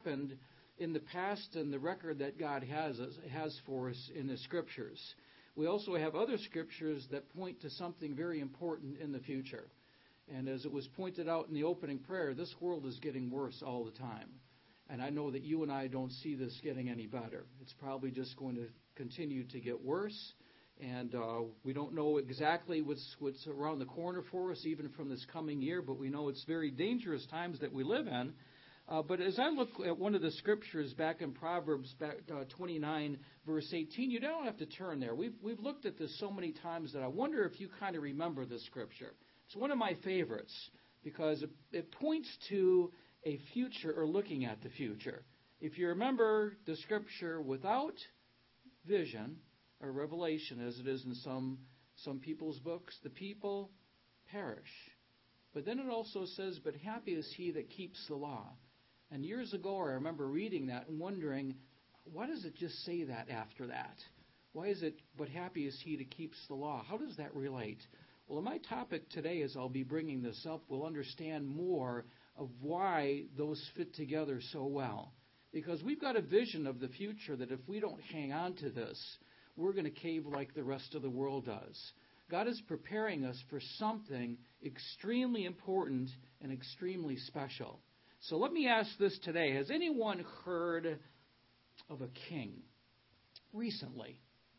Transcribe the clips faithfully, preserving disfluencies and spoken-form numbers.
happened in the past and the record that God has has for us in the Scriptures. We also have other Scriptures that point to something very important in the future. And as it was pointed out in the opening prayer, this world is getting worse all the time. And I know that you and I don't see this getting any better. It's probably just going to continue to get worse. And uh, we don't know exactly what's, what's around the corner for us, even from this coming year, but we know it's very dangerous times that we live in. Uh, but as I look at one of the scriptures back in Proverbs back, uh, twenty-nine, verse eighteen, you don't have to turn there. We've, we've looked at this so many times that I wonder if you kind of remember this scripture. It's one of my favorites because it, it points to a future or looking at the future. If you remember the scripture, without vision or revelation, as it is in some some people's books, the people perish. But then it also says, but happy is he that keeps the law. And years ago, I remember reading that and wondering, why does it just say that after that? Why is it, but happy is he that keeps the law? How does that relate? Well, in my topic today, as I'll be bringing this up, we'll understand more of why those fit together so well. Because we've got a vision of the future that if we don't hang on to this, we're going to cave like the rest of the world does. God is preparing us for something extremely important and extremely special. So let me ask this today. Has anyone heard of a king recently?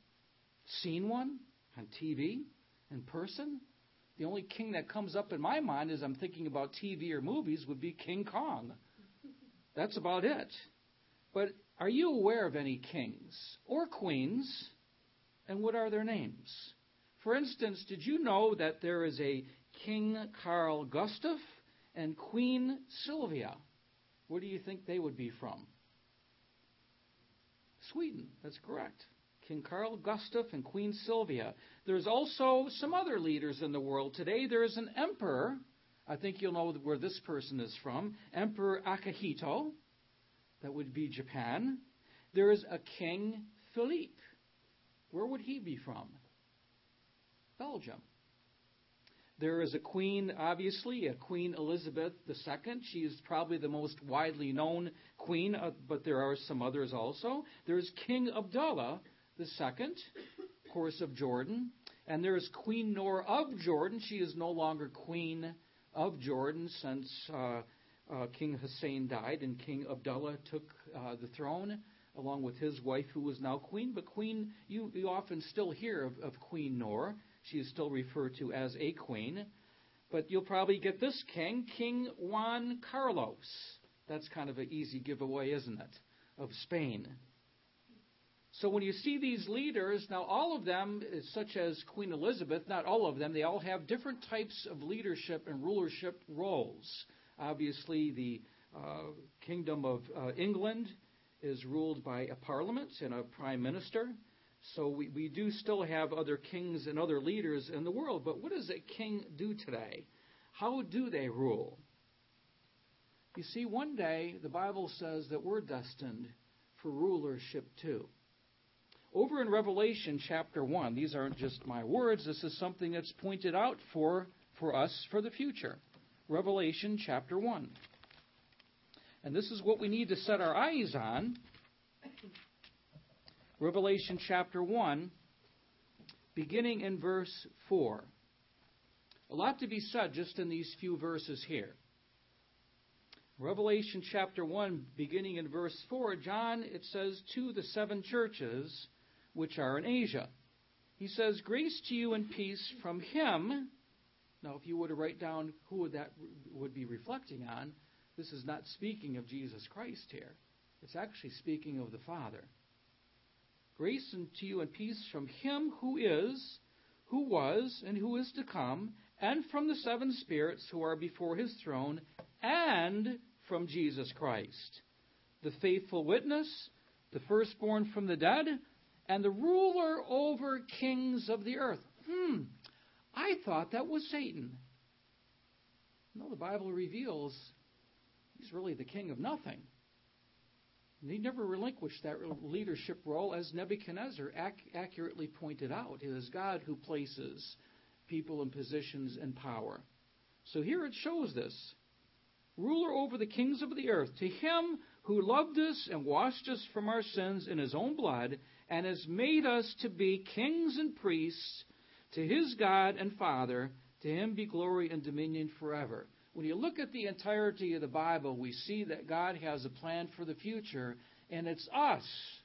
Seen one on T V, in person? The only king that comes up in my mind as I'm thinking about T V or movies would be King Kong. That's about it. But are you aware of any kings or queens? And what are their names? For instance, did you know that there is a King Carl Gustaf and Queen Sylvia? Where do you think they would be from? Sweden. That's correct. King Carl Gustaf and Queen Sylvia. There's also some other leaders in the world today. There is an emperor. I think you'll know where this person is from. Emperor Akihito. That would be Japan. There is a King Philippe. Where would he be from? Belgium. There is a queen, obviously, a Queen Elizabeth the Second. She is probably the most widely known queen, uh, but there are some others also. There's King Abdullah the Second, of course, of Jordan. And there is Queen Noor of Jordan. She is no longer Queen of Jordan since uh, uh, King Hussein died and King Abdullah took uh, the throne, along with his wife, who is now queen. But queen, you, you often still hear of, of Queen Noor. She is still referred to as a queen. But you'll probably get this king, King Juan Carlos. That's kind of an easy giveaway, isn't it, of Spain. So when you see these leaders, now all of them, such as Queen Elizabeth, not all of them, they all have different types of leadership and rulership roles. Obviously, the uh, Kingdom of uh, England is ruled by a parliament and a prime minister. So we, we do still have other kings and other leaders in the world. But what does a king do today? How do they rule? You see, one day the Bible says that we're destined for rulership too. Over in Revelation chapter one, these aren't just my words, this is something that's pointed out for, for us for the future. Revelation chapter one. And this is what we need to set our eyes on. Revelation chapter one, beginning in verse four. A lot to be said just in these few verses here. Revelation chapter one, beginning in verse four, John, it says, to the seven churches which are in Asia. He says, grace to you and peace from him. Now, if you were to write down who would that would be reflecting on, this is not speaking of Jesus Christ here. It's actually speaking of the Father. Grace to you and peace from him who is, who was, and who is to come, and from the seven spirits who are before his throne, and from Jesus Christ, the faithful witness, the firstborn from the dead, and the ruler over kings of the earth. Hmm, I thought that was Satan. No, the Bible reveals he's really the king of nothing. And he never relinquished that leadership role, as Nebuchadnezzar ac- accurately pointed out. It is God who places people in positions and power. So here it shows this. Ruler over the kings of the earth, to him who loved us and washed us from our sins in his own blood, and has made us to be kings and priests to his God and Father. To him be glory and dominion forever. When you look at the entirety of the Bible, we see that God has a plan for the future, and it's us,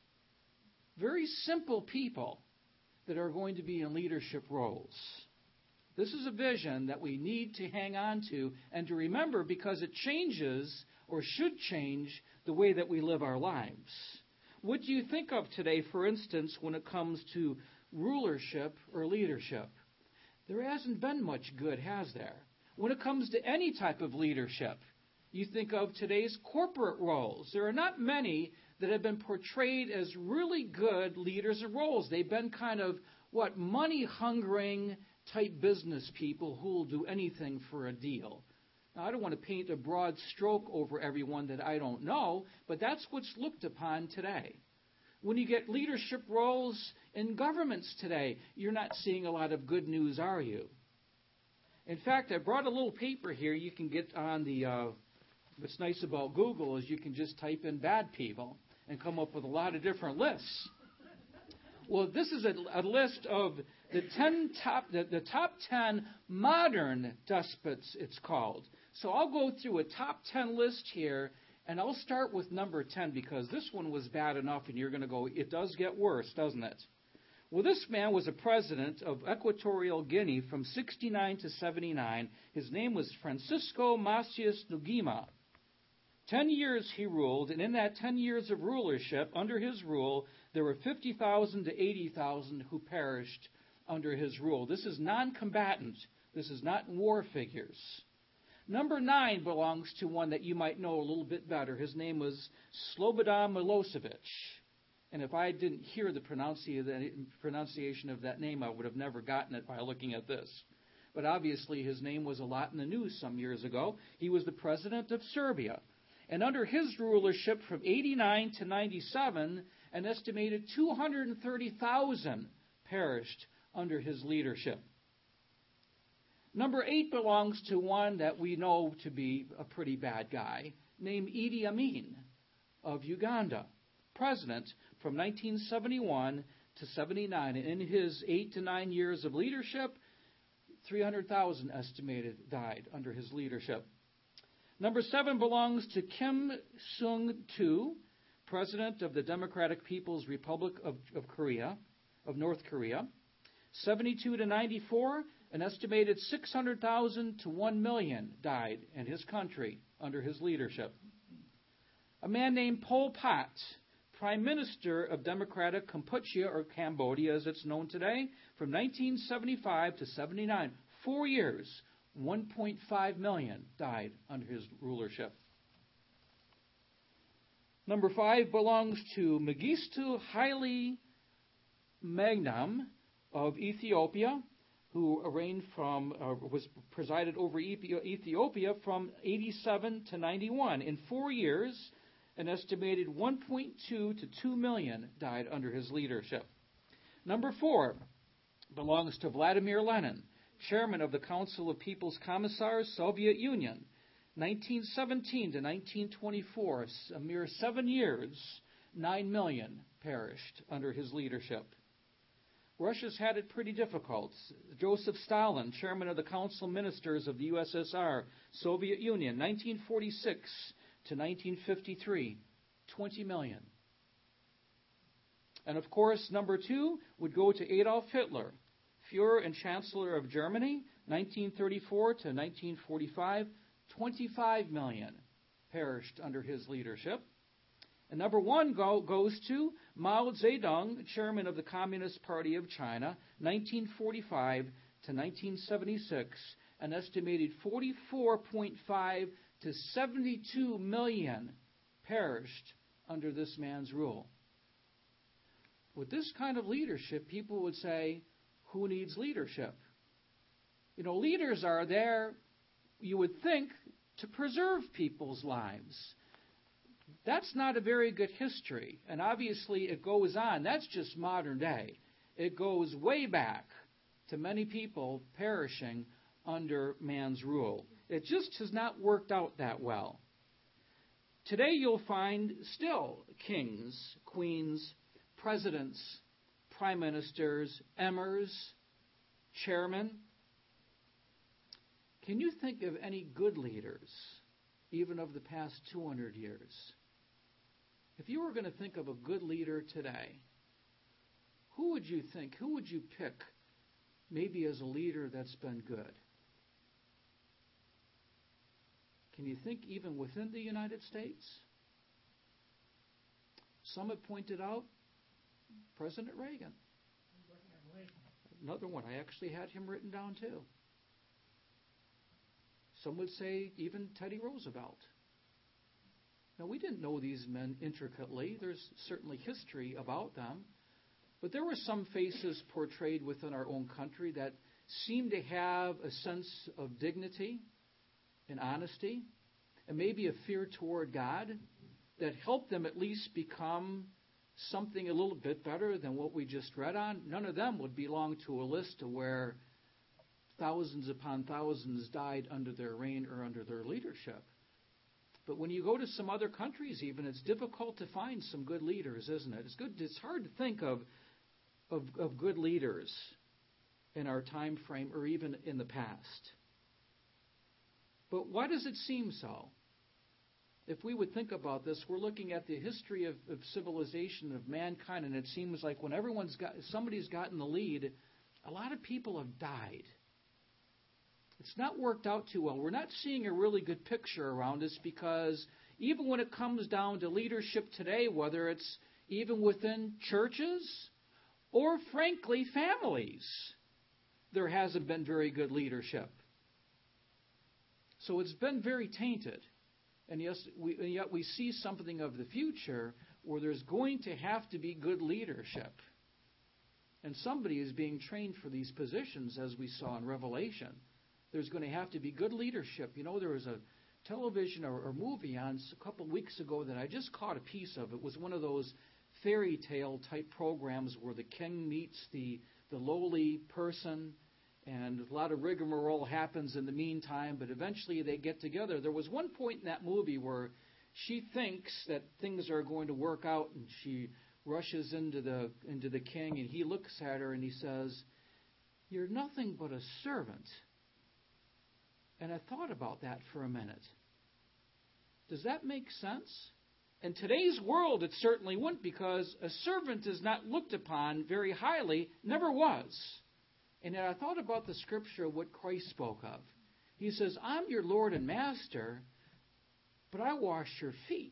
very simple people, that are going to be in leadership roles. This is a vision that we need to hang on to and to remember, because it changes, or should change, the way that we live our lives. What do you think of today, for instance, when it comes to rulership or leadership? There hasn't been much good, has there? When it comes to any type of leadership, you think of today's corporate roles. There are not many that have been portrayed as really good leaders of roles. They've been kind of, what, money-hungering type business people who will do anything for a deal. Now, I don't want to paint a broad stroke over everyone that I don't know, but that's what's looked upon today. When you get leadership roles in governments today, you're not seeing a lot of good news, are you? In fact, I brought a little paper here you can get on the, uh, what's nice about Google is you can just type in bad people and come up with a lot of different lists. Well, this is a, a list of the ten top, the, the top ten modern despots, it's called. So I'll go through a top ten list here, and I'll start with number ten, because this one was bad enough, and you're going to go, it does get worse, doesn't it? Well, this man was a president of Equatorial Guinea from sixty-nine to seventy-nine. His name was Francisco Macias Nguema. Ten years he ruled, and in that ten years of rulership, under his rule, there were fifty thousand to eighty thousand who perished under his rule. This is non-combatant. This is not war figures. Number nine belongs to one that you might know a little bit better. His name was Slobodan Milosevic. And if I didn't hear the pronunciation of that name, I would have never gotten it by looking at this. But obviously his name was a lot in the news some years ago. He was the president of Serbia. And under his rulership from eighty-nine to ninety-seven, an estimated two hundred thirty thousand perished under his leadership. Number eight belongs to one that we know to be a pretty bad guy, named Idi Amin of Uganda, president from nineteen seventy-one to seventy-nine. And in his eight to nine years of leadership, three hundred thousand estimated died under his leadership. Number seven belongs to Kim Seung-tu, president of the Democratic People's Republic of, of Korea, of North Korea. seventy-two to ninety-four, an estimated six hundred thousand to one million died in his country under his leadership. A man named Pol Pot, Prime Minister of Democratic Kampuchea, or Cambodia as it's known today, from nineteen seventy-five to seventy-nine, four years, one point five million died under his rulership. Number five belongs to Mengistu Haile Mariam of Ethiopia, who reigned from, uh, was presided over Ethiopia from eighty-seven to ninety-one. In four years, an estimated one point two to two million died under his leadership. Number four belongs to Vladimir Lenin, chairman of the Council of People's Commissars, Soviet Union, nineteen seventeen to nineteen twenty-four, a mere seven years, nine million perished under his leadership. Russia's had it pretty difficult. Joseph Stalin, chairman of the Council of Ministers of the U S S R, Soviet Union, nineteen forty-six to nineteen fifty-three, twenty million. And of course, number two would go to Adolf Hitler, Fuhrer and Chancellor of Germany, nineteen thirty-four to nineteen forty-five, twenty-five million perished under his leadership. And number one go, goes to Mao Zedong, chairman of the Communist Party of China, nineteen forty-five to nineteen seventy-six, an estimated forty-four point five to seventy-two million perished under this man's rule. With this kind of leadership, people would say, who needs leadership? You know, leaders are there, you would think, to preserve people's lives. That's not a very good history, and obviously it goes on. That's just modern day. It goes way back to many people perishing under man's rule. It just has not worked out that well. Today you'll find still kings, queens, presidents, prime ministers, emirs, chairmen. Can you think of any good leaders, even of the past two hundred years? If you were going to think of a good leader today, who would you think, who would you pick maybe as a leader that's been good? Can you think even within the United States? Some have pointed out President Reagan. Another one. I actually had him written down too. Some would say even Teddy Roosevelt. Now, we didn't know these men intricately. There's certainly history about them. But there were some faces portrayed within our own country that seemed to have a sense of dignity and honesty, and maybe a fear toward God that helped them at least become something a little bit better than what we just read on. None of them would belong to a list of where thousands upon thousands died under their reign or under their leadership. But when you go to some other countries even, it's difficult to find some good leaders, isn't it? It's good. It's hard to think of, of, of good leaders in our time frame or even in the past. But why does it seem so? If we would think about this, we're looking at the history of, of civilization, of mankind, and it seems like when everyone's got, somebody's gotten the lead, a lot of people have died. It's not worked out too well. We're not seeing a really good picture around us because even when it comes down to leadership today, whether it's even within churches or, frankly, families, there hasn't been very good leadership. So it's been very tainted. And yes, we, and yet we see something of the future where there's going to have to be good leadership. And somebody is being trained for these positions, as we saw in Revelation. There's going to have to be good leadership. You know, there was a television or, or movie on a couple of weeks ago that I just caught a piece of. It was one of those fairy tale type programs where the king meets the, the lowly person, and a lot of rigmarole happens in the meantime, but eventually they get together. There was one point in that movie where she thinks that things are going to work out, and she rushes into the into the king, and he looks at her and he says, "You're nothing but a servant." And I thought about that for a minute. Does that make sense? In today's world, it certainly wouldn't, because a servant is not looked upon very highly, never was. And then I thought about the scripture of what Christ spoke of. He says, "I'm your Lord and Master, but I wash your feet."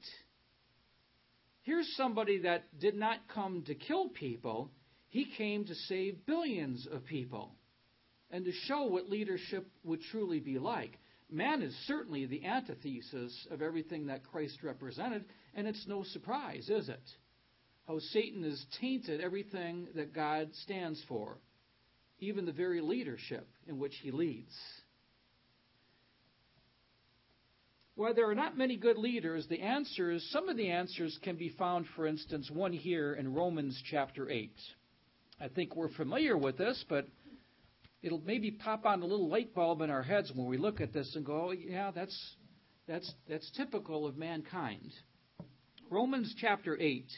Here's somebody that did not come to kill people. He came to save billions of people and to show what leadership would truly be like. Man is certainly the antithesis of everything that Christ represented, and it's no surprise, is it? How Satan has tainted everything that God stands for, even the very leadership in which he leads. While there are not many good leaders, the answers, some of the answers can be found, for instance, one here in Romans chapter eight. I think we're familiar with this, but it'll maybe pop on a little light bulb in our heads when we look at this and go, oh, yeah, that's that's that's typical of mankind. Romans chapter eight.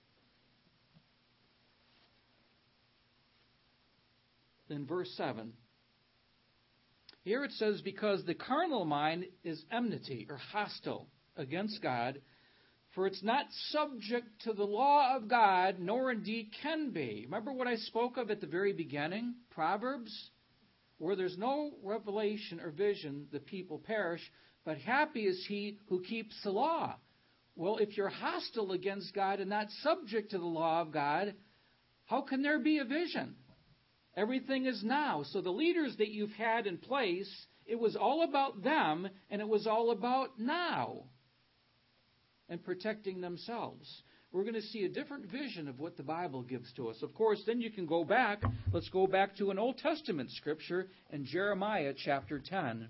In verse seven. Here it says, "Because the carnal mind is enmity," or hostile, "against God, for it's not subject to the law of God, nor indeed can be." Remember what I spoke of at the very beginning? Proverbs? "Where there's no revelation or vision, the people perish, but happy is he who keeps the law." Well, if you're hostile against God and not subject to the law of God, how can there be a vision? Everything is now. So the leaders that you've had in place, it was all about them, and it was all about now and protecting themselves. We're going to see a different vision of what the Bible gives to us. Of course, then you can go back. Let's go back to an Old Testament scripture in Jeremiah chapter ten.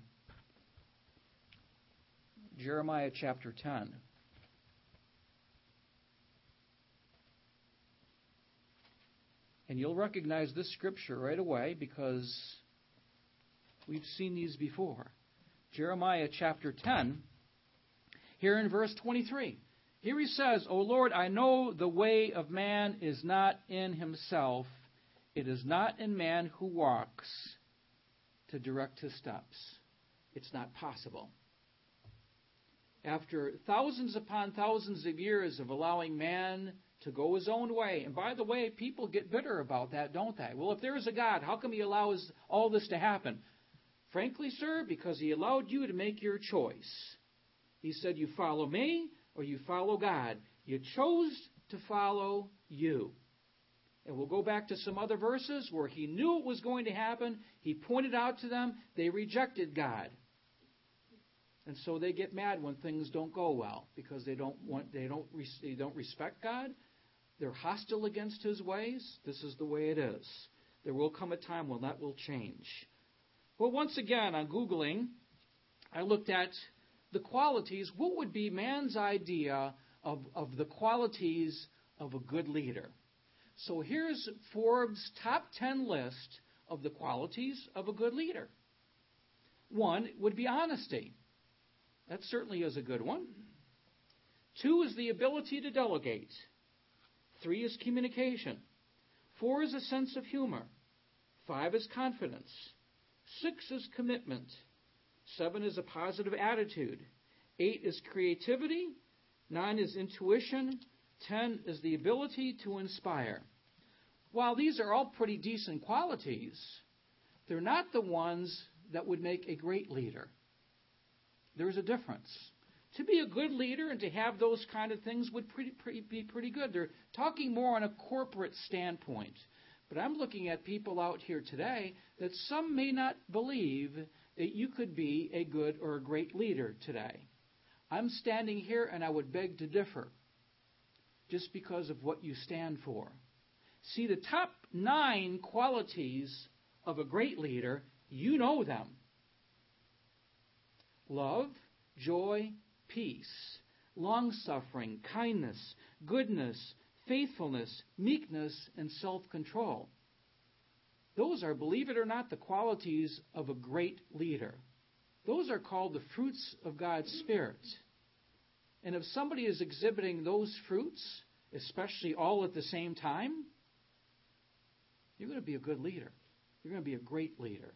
Jeremiah chapter ten. And you'll recognize this scripture right away because we've seen these before. Jeremiah chapter ten. here in verse twenty-three. Here he says, O Lord, I know the way of man is not in himself. It is not in man who walks to direct his steps. It's not possible. After thousands upon thousands of years of allowing man to go his own way, and by the way, people get bitter about that, don't they? Well, if there is a God, how come he allows all this to happen? Frankly, sir, because he allowed you to make your choice. He said, you follow me or you follow God. You chose to follow you. And we'll go back to some other verses where he knew it was going to happen. He pointed out to them. They rejected God. And so they get mad when things don't go well because they don't want they don't they don't respect God. They're hostile against his ways. This is the way it is. There will come a time when that will change. Well, once again, on Googling, I looked at the qualities. What would be man's idea of, of the qualities of a good leader? So here's Forbes' top ten list of the qualities of a good leader. One would be honesty. That certainly is a good one. Two is the ability to delegate. Three is communication. Four is a sense of humor. Five is confidence. Six is commitment. Seven is a positive attitude. Eight is creativity. Nine is intuition. Ten is the ability to inspire. While these are all pretty decent qualities, they're not the ones that would make a great leader. There's a difference. To be a good leader and to have those kind of things would pretty, pretty, be pretty good. They're talking more on a corporate standpoint. But I'm looking at people out here today that some may not believe that you could be a good or a great leader today. I'm standing here and I would beg to differ just because of what you stand for. See, the top nine qualities of a great leader, you know them. Love, joy, peace, long-suffering, kindness, goodness, faithfulness, meekness, and self-control. Those are, believe it or not, the qualities of a great leader. Those are called the fruits of God's Spirit. And if somebody is exhibiting those fruits, especially all at the same time, you're going to be a good leader. You're going to be a great leader.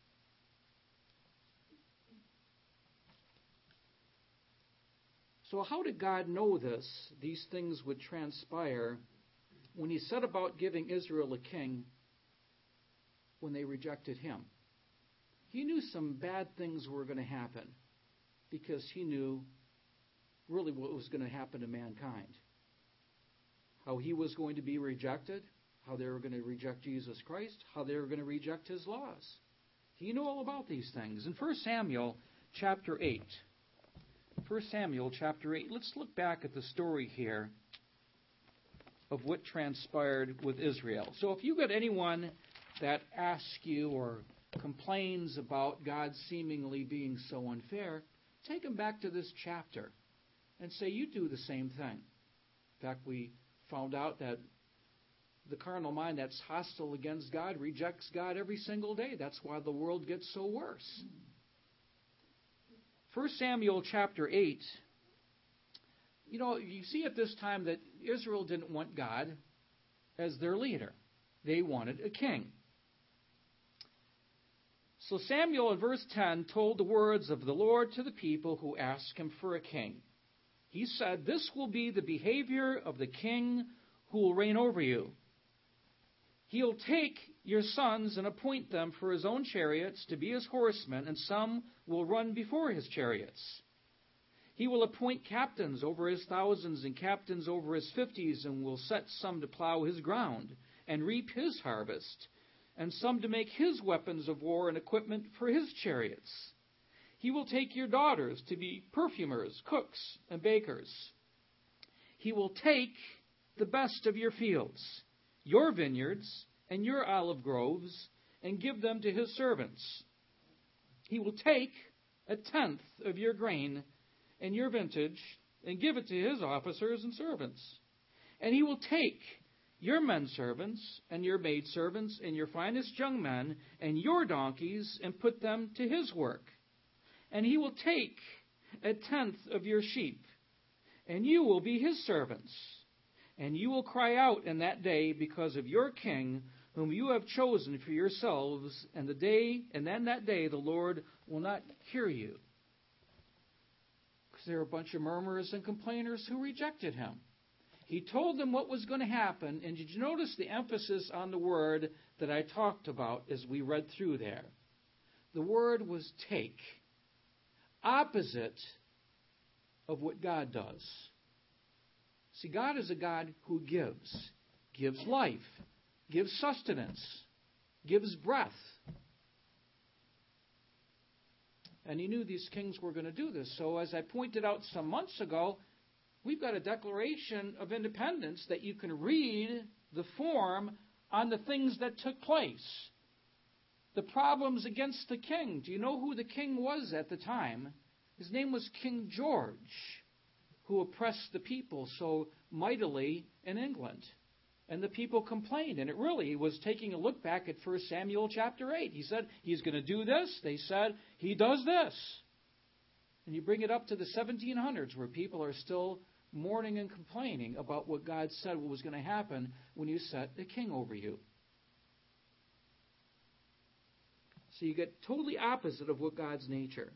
So how did God know this, these things would transpire when he set about giving Israel a king when they rejected him? He knew some bad things were going to happen because he knew really what was going to happen to mankind. How he was going to be rejected, how they were going to reject Jesus Christ, how they were going to reject his laws. He knew all about these things. In First Samuel chapter eight, First Samuel chapter eight. Let's look back at the story here of what transpired with Israel. So if you got anyone that asks you or complains about God seemingly being so unfair, take them back to this chapter and say, you do the same thing. In fact, we found out that the carnal mind that's hostile against God rejects God every single day. That's why the world gets so worse. First Samuel chapter eight, you know, you see at this time that Israel didn't want God as their leader. They wanted a king. So Samuel in verse ten told the words of the Lord to the people who asked him for a king. He said, this will be the behavior of the king who will reign over you. He'll take your sons and appoint them for his own chariots to be his horsemen, and some will run before his chariots. He will appoint captains over his thousands and captains over his fifties, and will set some to plow his ground and reap his harvest, and some to make his weapons of war and equipment for his chariots. He will take your daughters to be perfumers, cooks, and bakers. He will take the best of your fields, your vineyards, and your olive groves, and give them to his servants. He will take a tenth of your grain and your vintage, and give it to his officers and servants. And he will take your men servants and your maid servants and your finest young men and your donkeys and put them to his work. And he will take a tenth of your sheep, and you will be his servants. And you will cry out in that day because of your king, whom you have chosen for yourselves, and the day, and then that day the Lord will not hear you. Because there are a bunch of murmurers and complainers who rejected him. He told them what was going to happen, and did you notice the emphasis on the word that I talked about as we read through there? The word was take, opposite of what God does. See, God is a God who gives, gives life, gives sustenance, gives breath. And he knew these kings were going to do this. So as I pointed out some months ago, we've got a Declaration of Independence that you can read the form on the things that took place. The problems against the king. Do you know who the king was at the time? His name was King George, who oppressed the people so mightily in England. And the people complained. And it really was taking a look back at First Samuel chapter eight. He said, he's going to do this. They said, he does this. And you bring it up to the seventeen hundreds, where people are still mourning and complaining about what God said what was going to happen when you set a king over you. So you get totally opposite of what God's nature.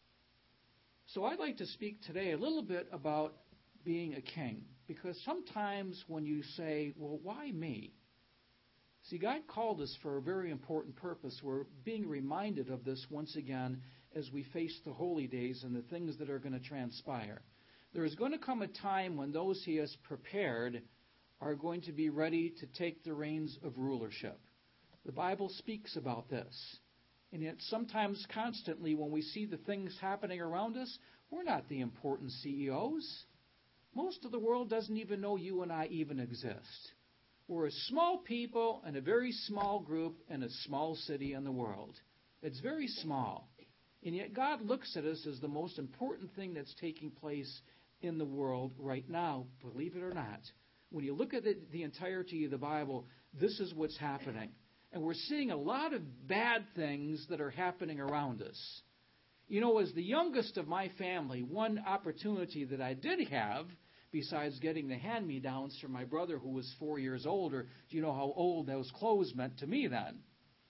So I'd like to speak today a little bit about being a king. Because sometimes when you say, well, why me? See, God called us for a very important purpose. We're being reminded of this once again as we face the holy days and the things that are going to transpire. There is going to come a time when those he has prepared are going to be ready to take the reins of rulership. The Bible speaks about this. And yet sometimes, constantly, when we see the things happening around us, we're not the important C E Os. Most of the world doesn't even know you and I even exist. We're a small people and a very small group in a small city in the world. It's very small. And yet God looks at us as the most important thing that's taking place in the world right now, believe it or not. When you look at the, the entirety of the Bible, this is what's happening. And we're seeing a lot of bad things that are happening around us. You know, as the youngest of my family, one opportunity that I did have, besides getting the hand-me-downs from my brother who was four years older, do you know how old those clothes meant to me then?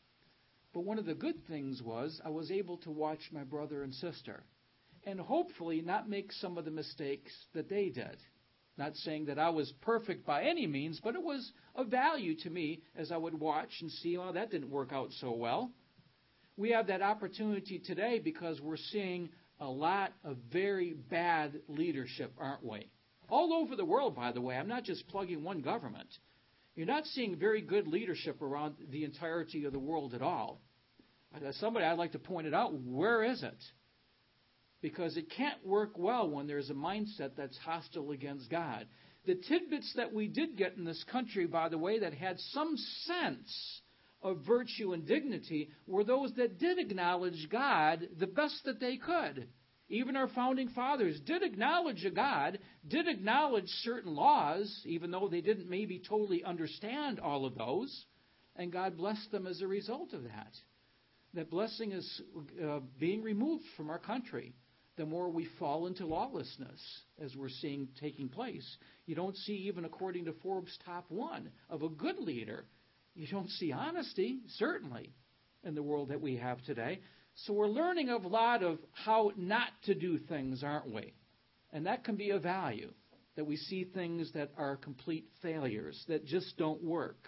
But one of the good things was I was able to watch my brother and sister and hopefully not make some of the mistakes that they did. Not saying that I was perfect by any means, but it was of value to me as I would watch and see, oh, that didn't work out so well. We have that opportunity today because we're seeing a lot of very bad leadership, aren't we? All over the world, by the way. I'm not just plugging one government. You're not seeing very good leadership around the entirety of the world at all. As somebody, I'd like to point it out. Where is it? Because it can't work well when there's a mindset that's hostile against God. The tidbits that we did get in this country, by the way, that had some sense of virtue and dignity were those that did acknowledge God the best that they could. Even our founding fathers did acknowledge a God, did acknowledge certain laws, even though they didn't maybe totally understand all of those, and God blessed them as a result of that. That blessing is uh, being removed from our country the more we fall into lawlessness, as we're seeing taking place. You don't see, even according to Forbes' top one, of a good leader. You don't see honesty, certainly, in the world that we have today. So we're learning a lot of how not to do things, aren't we? And that can be a value, that we see things that are complete failures, that just don't work.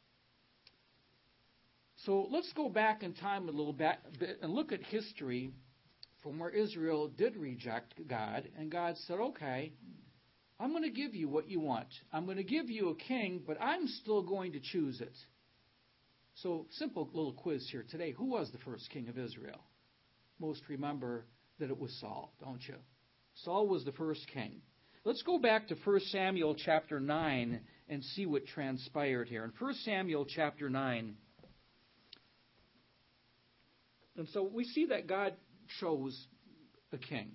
So let's go back in time a little bit and look at history from where Israel did reject God. And God said, okay, I'm going to give you what you want. I'm going to give you a king, but I'm still going to choose it. So, simple little quiz here today. Who was the first king of Israel? Most remember that it was Saul, don't you? Saul was the first king. Let's go back to First Samuel chapter nine and see what transpired here. In First Samuel chapter nine, and so we see that God chose a king.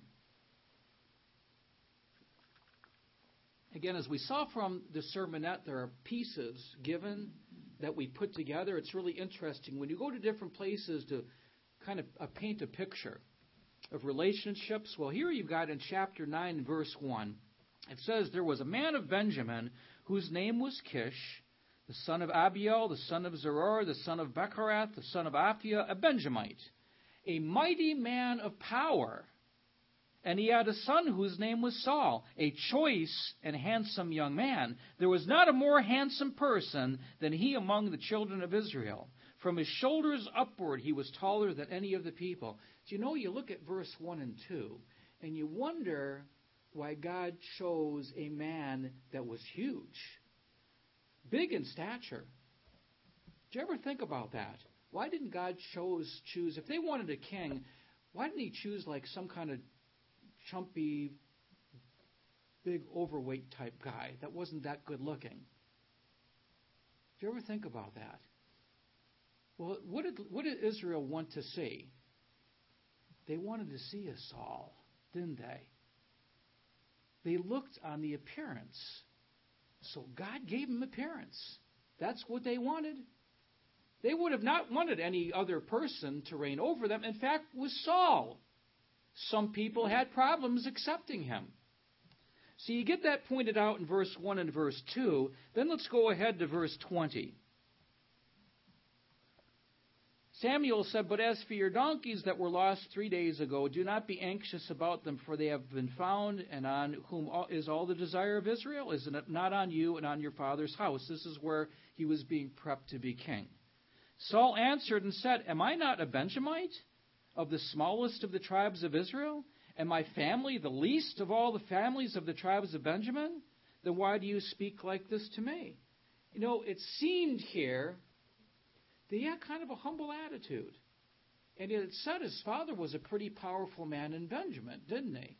Again, as we saw from the sermonette, there are pieces given that we put together. It's really interesting. When you go to different places to kind of uh, paint a picture, of relationships? Well, here you've got in chapter nine, verse one, it says, there was a man of Benjamin whose name was Kish, the son of Abiel, the son of Zeror, the son of Bechorath, the son of Aphiah, a Benjamite, a mighty man of power. And he had a son whose name was Saul, a choice and handsome young man. There was not a more handsome person than he among the children of Israel. From his shoulders upward, he was taller than any of the people. Do you know, you look at verse one and two, and you wonder why God chose a man that was huge, big in stature. Did you ever think about that? Why didn't God chose, choose, if they wanted a king, why didn't he choose like some kind of chumpy, big, overweight type guy that wasn't that good looking? Did you ever think about that? Well, what did, what did Israel want to see? They wanted to see a Saul, didn't they? They looked on the appearance. So God gave them appearance. That's what they wanted. They would have not wanted any other person to reign over them. In fact, with Saul, some people had problems accepting him. So you get that pointed out in verse one and verse two. Then let's go ahead to verse twenty. Samuel said, "But as for your donkeys that were lost three days ago, do not be anxious about them, for they have been found, and on whom is all the desire of Israel? Is it not on you and on your father's house?" This is where he was being prepped to be king. Saul answered and said, "Am I not a Benjamite, of the smallest of the tribes of Israel? And my family the least of all the families of the tribes of Benjamin? Then why do you speak like this to me?" You know, it seemed here that he had kind of a humble attitude. And it said his father was a pretty powerful man in Benjamin, didn't he?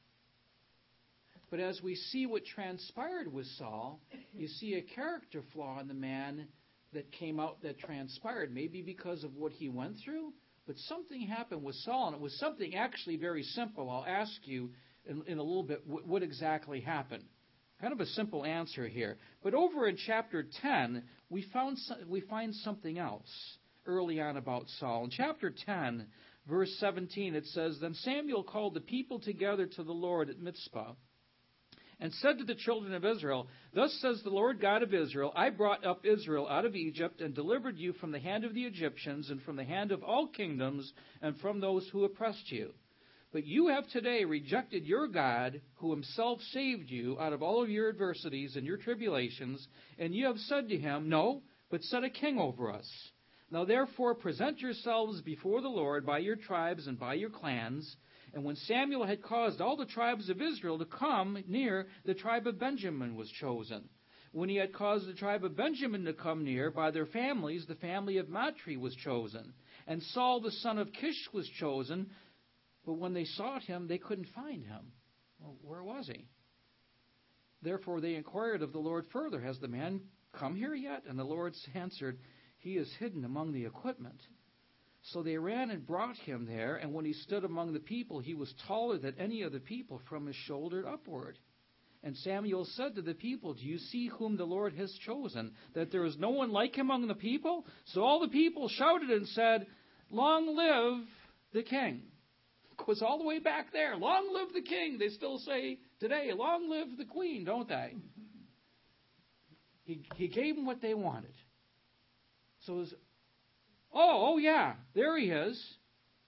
But as we see what transpired with Saul, you see a character flaw in the man that came out, that transpired, maybe because of what he went through. But something happened with Saul, and it was something actually very simple. I'll ask you in, in a little bit what, what exactly happened. Kind of a simple answer here. But over in chapter ten, we found we find something else early on about Saul. In chapter ten, verse seventeen, it says, "Then Samuel called the people together to the Lord at Mizpah, and said to the children of Israel, 'Thus says the Lord God of Israel, I brought up Israel out of Egypt and delivered you from the hand of the Egyptians and from the hand of all kingdoms and from those who oppressed you. But you have today rejected your God, who himself saved you out of all of your adversities and your tribulations, and you have said to him, No, but set a king over us. Now therefore present yourselves before the Lord by your tribes and by your clans.' And when Samuel had caused all the tribes of Israel to come near, the tribe of Benjamin was chosen. When he had caused the tribe of Benjamin to come near by their families, the family of Matri was chosen. And Saul the son of Kish was chosen. But when they sought him, they couldn't find him." Well, where was he? "Therefore they inquired of the Lord further, 'Has the man come here yet?' And the Lord answered, 'He is hidden among the equipment.' So they ran and brought him there, and when he stood among the people, he was taller than any of the people from his shoulder upward. And Samuel said to the people, 'Do you see whom the Lord has chosen, that there is no one like him among the people?' So all the people shouted and said, 'Long live the king.'" It was all the way back there. "Long live the king." They still say today, "Long live the queen," don't they? He, he gave them what they wanted. So it was, oh, oh yeah, there he is.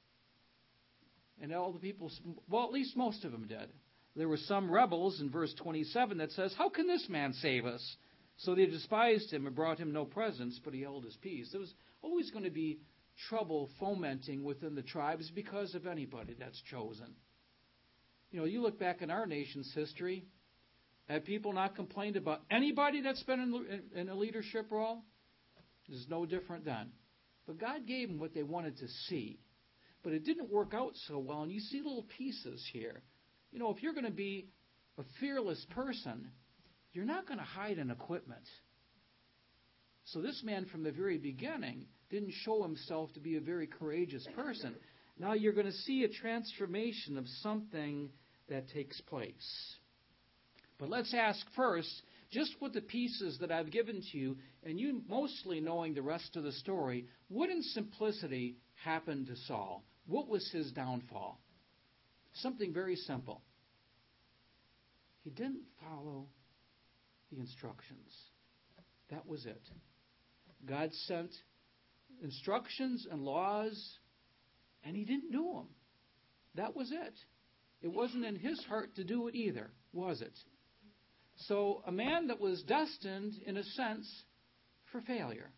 And all the people, well, at least most of them did. There were some rebels in verse twenty-seven that says, "How can this man save us?" So they despised him and brought him no presents, but he held his peace. There was always going to be trouble fomenting within the tribes because of anybody that's chosen. You know, you look back in our nation's history, have people not complained about anybody that's been in, in a leadership role? It's no different then. But God gave them what they wanted to see. But it didn't work out so well, and you see little pieces here. You know, if you're going to be a fearless person, you're not going to hide in equipment. So this man from the very beginning didn't show himself to be a very courageous person. Now you're going to see a transformation of something that takes place. But let's ask first, just with the pieces that I've given to you, and you mostly knowing the rest of the story, what in simplicity happened to Saul? What was his downfall? Something very simple. He didn't follow the instructions. That was it. God sent instructions and laws, and he didn't do them. That was it. It wasn't in his heart to do it either, was it? So a man that was destined, in a sense, for failure.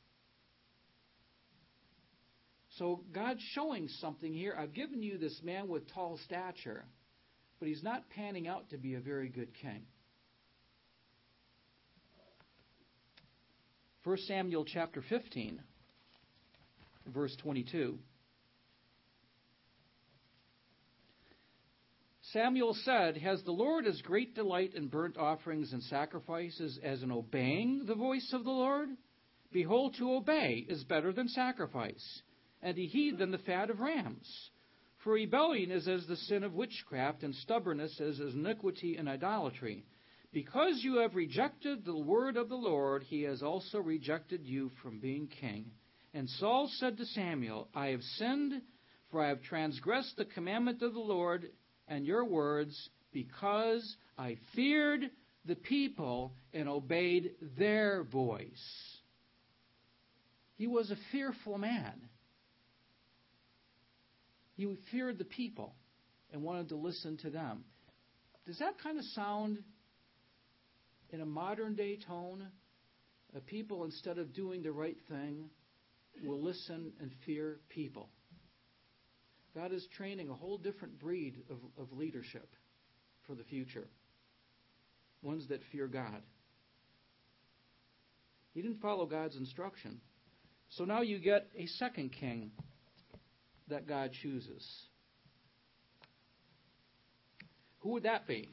So God's showing something here. I've given you this man with tall stature, but he's not panning out to be a very good king. First Samuel chapter fifteen, verse twenty-two. Samuel said, "Has the Lord as great delight in burnt offerings and sacrifices as in obeying the voice of the Lord? Behold, to obey is better than sacrifice, and to heed than the fat of rams. For rebellion is as the sin of witchcraft, and stubbornness is as iniquity and idolatry. Because you have rejected the word of the Lord, he has also rejected you from being king." And Saul said to Samuel, "I have sinned, for I have transgressed the commandment of the Lord and your words, because I feared the people and obeyed their voice." He was a fearful man. He feared the people and wanted to listen to them. Does that kind of sound in a modern day tone? A people, instead of doing the right thing, will listen and fear people. God is training a whole different breed of, of leadership for the future. Ones that fear God. He didn't follow God's instruction. So now you get a second king that God chooses. Who would that be?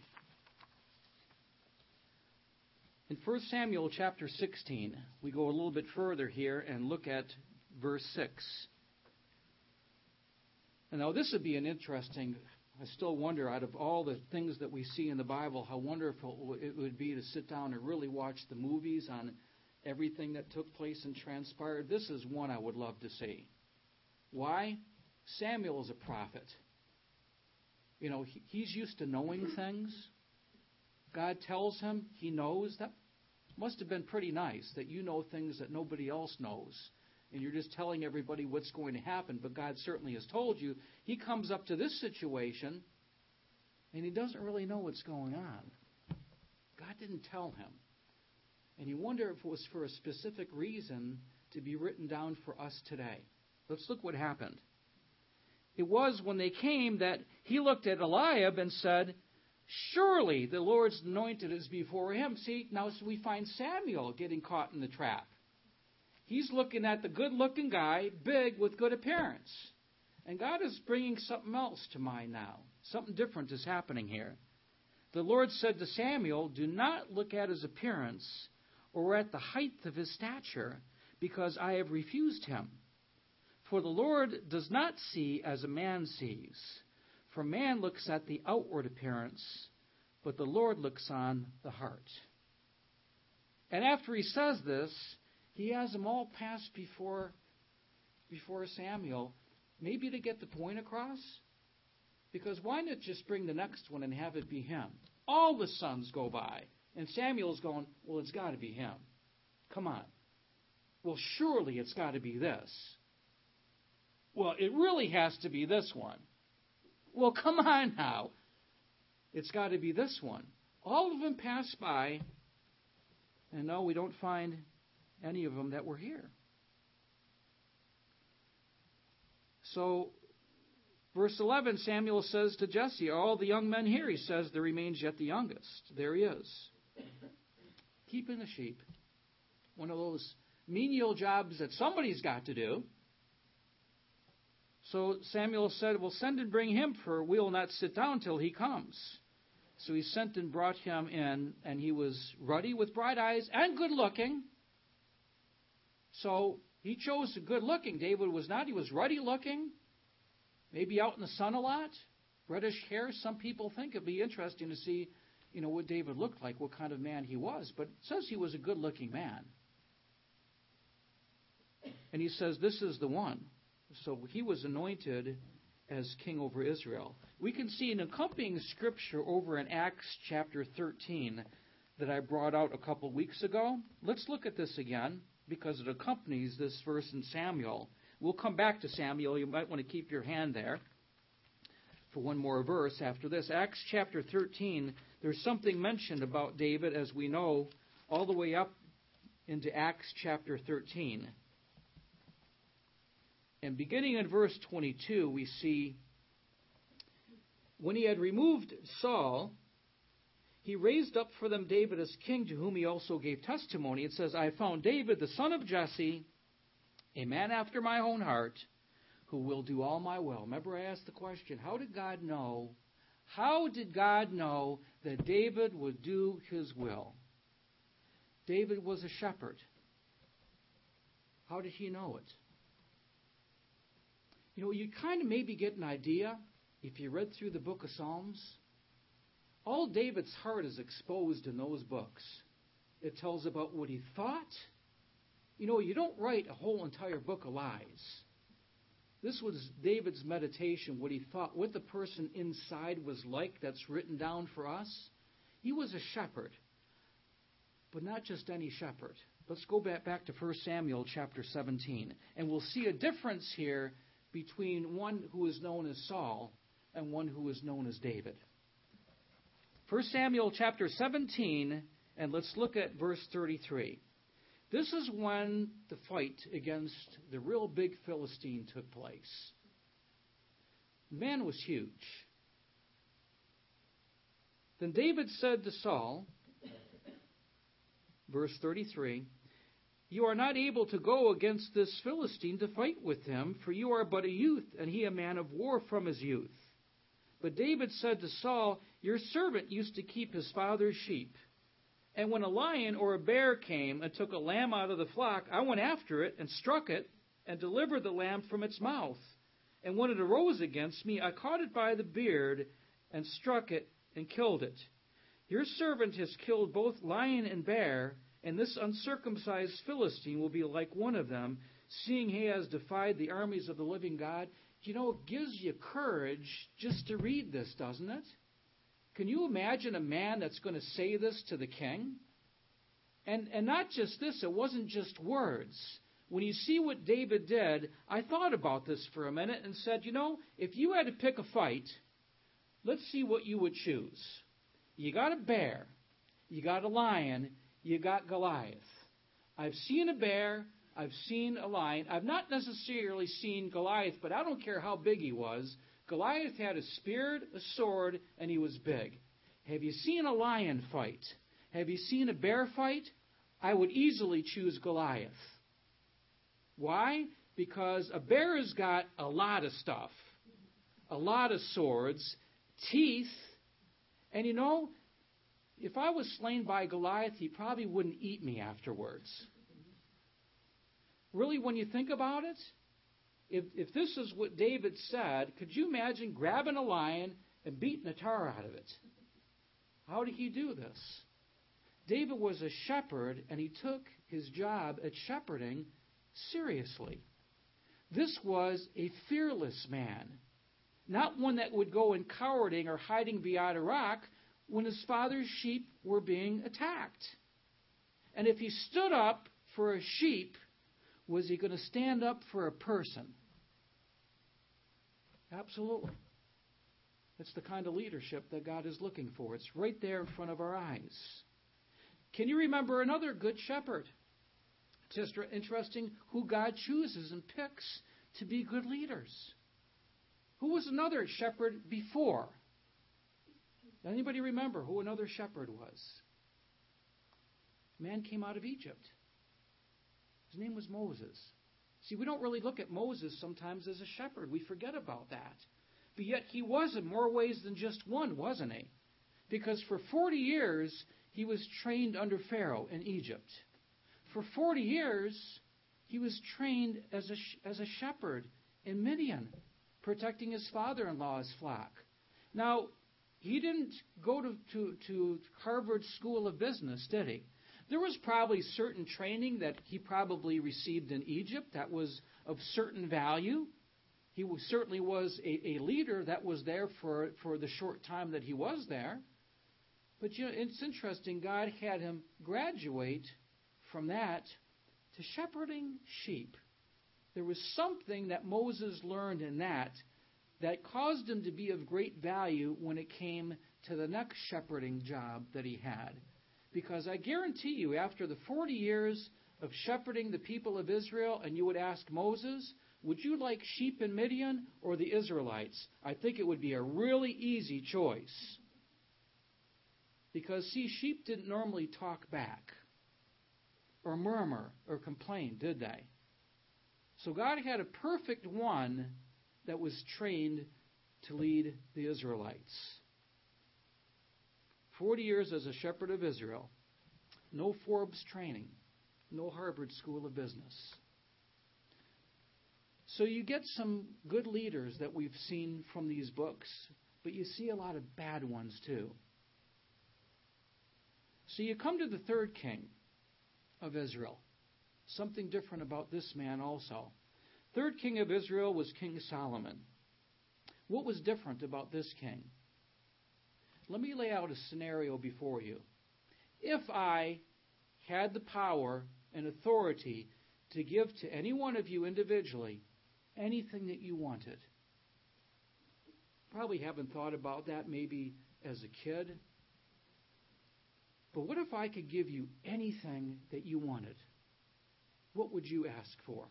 In First Samuel chapter sixteen, we go a little bit further here and look at verse six. And now this would be an interesting, I still wonder, out of all the things that we see in the Bible, how wonderful it would be to sit down and really watch the movies on everything that took place and transpired. This is one I would love to see. Why? Samuel is a prophet. You know, he, he's used to knowing things. God tells him he knows. That must have been pretty nice, that you know things that nobody else knows. And you're just telling everybody what's going to happen, but God certainly has told you. He comes up to this situation, and he doesn't really know what's going on. God didn't tell him. And you wonder if it was for a specific reason to be written down for us today. Let's look what happened. It was when they came that he looked at Eliab and said, "Surely the Lord's anointed is before him." See, now so we find Samuel getting caught in the trap. He's looking at the good-looking guy, big, with good appearance. And God is bringing something else to mind now. Something different is happening here. The Lord said to Samuel, "Do not look at his appearance or at the height of his stature, because I have refused him. For the Lord does not see as a man sees. For man looks at the outward appearance, but the Lord looks on the heart." And after he says this, he has them all pass before, before Samuel, maybe to get the point across. Because why not just bring the next one and have it be him? All the sons go by. And Samuel's going, well, it's got to be him. Come on. Well, surely it's got to be this. Well, it really has to be this one. Well, come on now. It's got to be this one. All of them pass by, and no, we don't find any of them that were here. So, verse eleven, Samuel says to Jesse, "Are all the young men here?" He says, "There remains yet the youngest." There he is. Keeping the sheep. One of those menial jobs that somebody's got to do. So Samuel said, "Well, send and bring him, for we will not sit down till he comes." So he sent and brought him in, and he was ruddy with bright eyes and good looking. So he chose the good looking. David was not. He was ruddy looking. Maybe out in the sun a lot. Reddish hair. Some people think it'd be interesting to see, you know, what David looked like, what kind of man he was. But it says he was a good looking man. And he says, this is the one. So he was anointed as king over Israel. we can see an accompanying scripture over in Acts chapter thirteen that I brought out a couple weeks ago. Let's look at this again because it accompanies this verse in Samuel. We'll come back to Samuel. You might want to keep your hand there for one more verse after this. Acts chapter thirteen, there's something mentioned about David, as we know, all the way up into Acts chapter thirteen. And beginning in verse twenty-two, we see, when he had removed Saul, he raised up for them David as king, to whom he also gave testimony. It says, I found David, the son of Jesse, a man after my own heart, who will do all my will. Remember, I asked the question, how did God know? How did God know that David would do his will? David was a shepherd. How did he know it? You know, you kind of maybe get an idea if you read through the book of Psalms. All David's heart is exposed in those books. It tells about what he thought. You know, you don't write a whole entire book of lies. This was David's meditation, what he thought, what the person inside was like, that's written down for us. He was a shepherd, but not just any shepherd. Let's go back, back to First Samuel chapter seventeen, and we'll see a difference here between one who is known as Saul and one who is known as David. First Samuel chapter seventeen, and let's look at verse thirty-three. This is when the fight against the real big Philistine took place. The man was huge. Then David said to Saul, verse thirty-three, you are not able to go against this Philistine to fight with him, for you are but a youth, and he a man of war from his youth. But David said to Saul, your servant used to keep his father's sheep. And when a lion or a bear came and took a lamb out of the flock, I went after it and struck it and delivered the lamb from its mouth. And when it arose against me, I caught it by the beard and struck it and killed it. Your servant has killed both lion and bear, and this uncircumcised Philistine will be like one of them, seeing he has defied the armies of the living God. You know, it gives you courage just to read this, doesn't it? Can you imagine a man that's going to say this to the king? And, and not just this, it wasn't just words. When you see what David did, I thought about this for a minute and said, you know, if you had to pick a fight, let's see what you would choose. You got a bear, you got a lion, you got Goliath. I've seen a bear, I've seen a lion. I've not necessarily seen Goliath, but I don't care how big he was. Goliath had a spear, a sword, and he was big. Have you seen a lion fight? Have you seen a bear fight? I would easily choose Goliath. Why? Because a bear has got a lot of stuff, a lot of swords, teeth, and you know, if I was slain by Goliath, he probably wouldn't eat me afterwards. Really, when you think about it, if, if this is what David said, could you imagine grabbing a lion and beating the tar out of it? How did he do this? David was a shepherd, and he took his job at shepherding seriously. This was a fearless man, not one that would go in cowarding or hiding behind a rock when his father's sheep were being attacked. And if he stood up for a sheep, was he going to stand up for a person? Absolutely. It's the kind of leadership that God is looking for. It's right there in front of our eyes. Can you remember another good shepherd? It's just interesting who God chooses and picks to be good leaders. Who was another shepherd before? Anybody remember who another shepherd was? A man came out of Egypt. His name was Moses. See, we don't really look at Moses sometimes as a shepherd. We forget about that. But yet he was in more ways than just one, wasn't he? Because for forty years, he was trained under Pharaoh in Egypt. For forty years, he was trained as a, as a shepherd in Midian, protecting his father-in-law's flock. Now, he didn't go to, to, to Harvard School of Business, did he? There was probably certain training that he probably received in Egypt that was of certain value. He was, certainly was a, a leader that was there for, for the short time that he was there. But you know, it's interesting, God had him graduate from that to shepherding sheep. There was something that Moses learned in that that caused him to be of great value when it came to the next shepherding job that he had. Because I guarantee you, after the forty years of shepherding the people of Israel, and you would ask Moses, would you like sheep in Midian or the Israelites? I think it would be a really easy choice. Because, see, sheep didn't normally talk back or murmur or complain, did they? So God had a perfect one that was trained to lead the Israelites. Forty years as a shepherd of Israel. No Forbes training. No Harvard School of Business. So you get some good leaders that we've seen from these books, but you see a lot of bad ones too. So you come to the third king of Israel. Something different about this man also. Third king of Israel was King Solomon. What was different about this king? Let me lay out a scenario before you. If I had the power and authority to give to any one of you individually anything that you wanted, probably haven't thought about that maybe as a kid. But what if I could give you anything that you wanted? What would you ask for?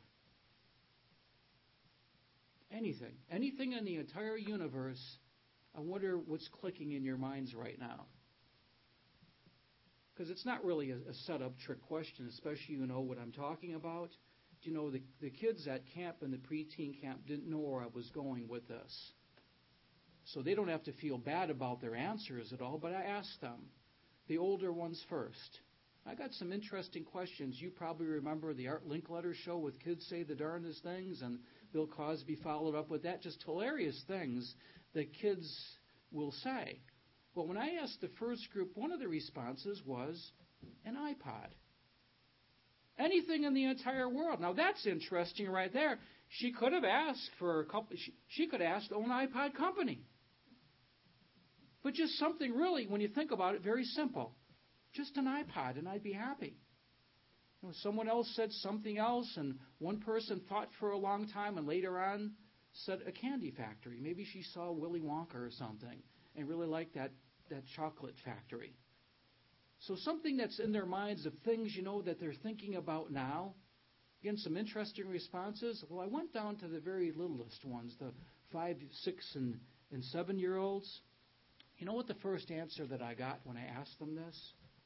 Anything. Anything in the entire universe. I wonder what's clicking in your minds right now. Because it's not really a, a set-up trick question, especially you know what I'm talking about. You know, the, the kids at camp and the preteen camp didn't know where I was going with this. So they don't have to feel bad about their answers at all, but I asked them. The older ones first. I got some interesting questions. You probably remember the Art Linkletter show with kids say the darndest things, and Bill Cosby followed up with that. Just hilarious things that kids will say. Well, when I asked the first group, one of the responses was an iPod. Anything in the entire world. Now, that's interesting right there. She could have asked for a couple, she, she could have asked to own an iPod company. But just something really, when you think about it, very simple. Just an iPod, and I'd be happy. You know, someone else said something else, and one person thought for a long time, and later on said a candy factory. Maybe she saw Willy Wonka or something, and really liked that, that chocolate factory. So something that's in their minds of things, you know, that they're thinking about now. Again, some interesting responses. Well, I went down to the very littlest ones, the five, six, and, and seven-year-olds. You know what the first answer that I got when I asked them this?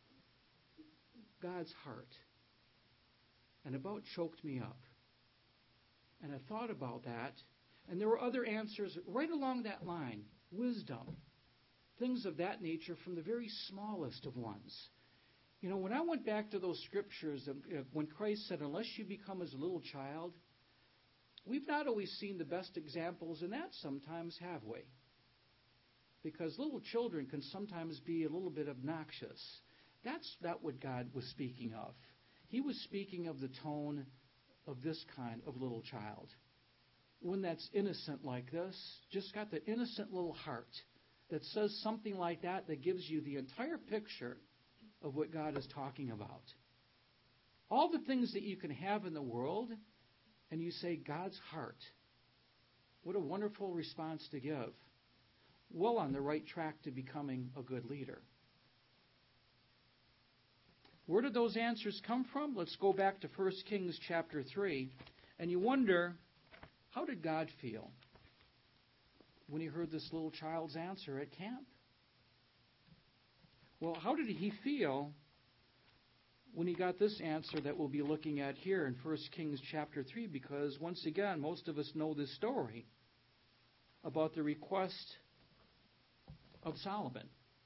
God's heart. And about choked me up. And I thought about that. And there were other answers right along that line. Wisdom. Things of that nature from the very smallest of ones. You know, when I went back to those scriptures, when Christ said, unless you become as a little child, we've not always seen the best examples in that sometimes, have we? Because little children can sometimes be a little bit obnoxious. That's not what God was speaking of. He was speaking of the tone of this kind of little child. One that's innocent like this, just got the innocent little heart that says something like that that gives you the entire picture of what God is talking about. All the things that you can have in the world, and you say, God's heart. What a wonderful response to give. Well on the right track to becoming a good leader. Where did those answers come from? Let's go back to First Kings chapter three. And you wonder, how did God feel when he heard this little child's answer at camp? Well, how did he feel when he got this answer that we'll be looking at here in First Kings chapter three? Because once again, most of us know this story about the request of Solomon.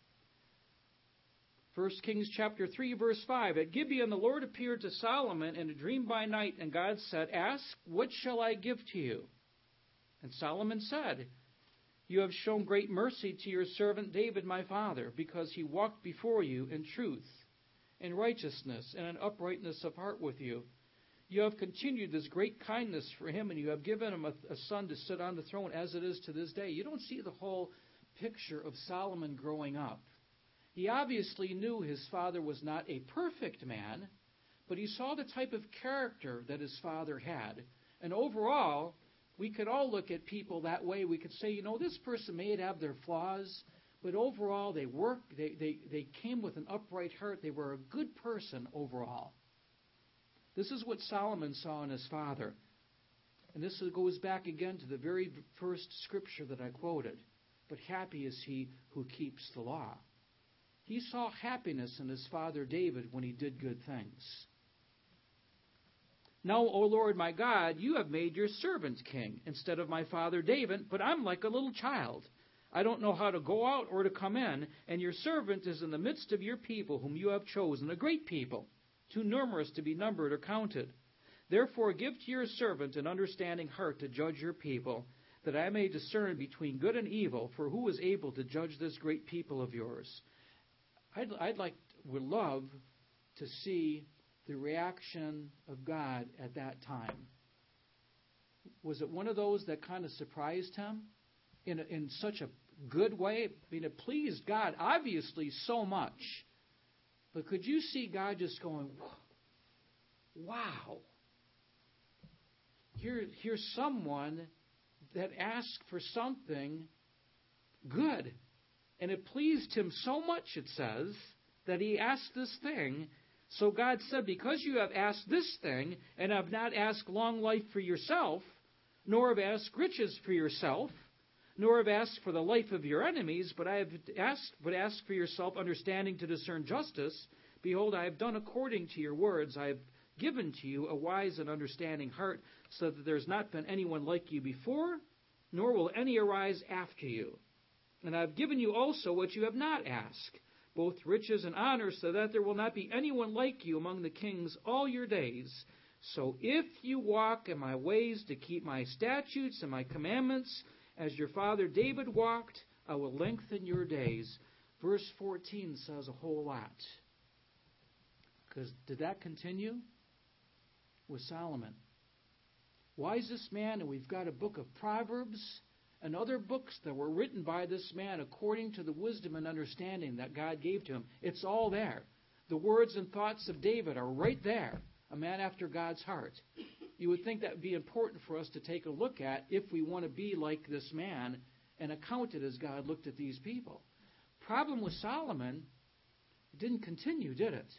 First Kings chapter three, verse five. At Gibeon the Lord appeared to Solomon in a dream by night, and God said, Ask, what shall I give to you? And Solomon said, You have shown great mercy to your servant David my father, because he walked before you in truth, in righteousness, and in uprightness of heart with you. You have continued this great kindness for him, and you have given him a, a son to sit on the throne as it is to this day. You don't see the whole picture of Solomon growing up. He obviously knew his father was not a perfect man, but he saw the type of character that his father had. And overall, we could all look at people that way. We could say, you know, this person may have their flaws, but overall they worked, they, they, they came with an upright heart. They were a good person overall. This is what Solomon saw in his father. And this goes back again to the very first scripture that I quoted. But happy is he who keeps the law. He saw happiness in his father David when he did good things. Now, O Lord my God, you have made your servant king instead of my father David, but I'm like a little child. I don't know how to go out or to come in, and your servant is in the midst of your people whom you have chosen, a great people, too numerous to be numbered or counted. Therefore give to your servant an understanding heart to judge your people, that I may discern between good and evil, for who is able to judge this great people of yours? I'd, I'd like, would love to see the reaction of God at that time. Was it one of those that kind of surprised him in, a, in such a good way? I mean, it pleased God, obviously, so much. But could you see God just going, wow. Here, here's someone that asked for something good. And it pleased him so much, it says, that he asked this thing. So God said, because you have asked this thing, and have not asked long life for yourself, nor have asked riches for yourself, nor have asked for the life of your enemies, but I have asked, but asked for yourself understanding to discern justice. Behold, I have done according to your words. I have given to you a wise and understanding heart, so that there has not been anyone like you before, nor will any arise after you. And I have given you also what you have not asked, both riches and honor, so that there will not be anyone like you among the kings all your days. So if you walk in my ways to keep my statutes and my commandments, as your father David walked, I will lengthen your days. Verse fourteen says a whole lot. Because did that continue? With Solomon. Wisest man, and we've got a book of Proverbs and other books that were written by this man according to the wisdom and understanding that God gave to him. It's all there. The words and thoughts of David are right there. A man after God's heart. You would think that would be important for us to take a look at if we want to be like this man and account it as God looked at these people. Problem with Solomon, it didn't continue, did it?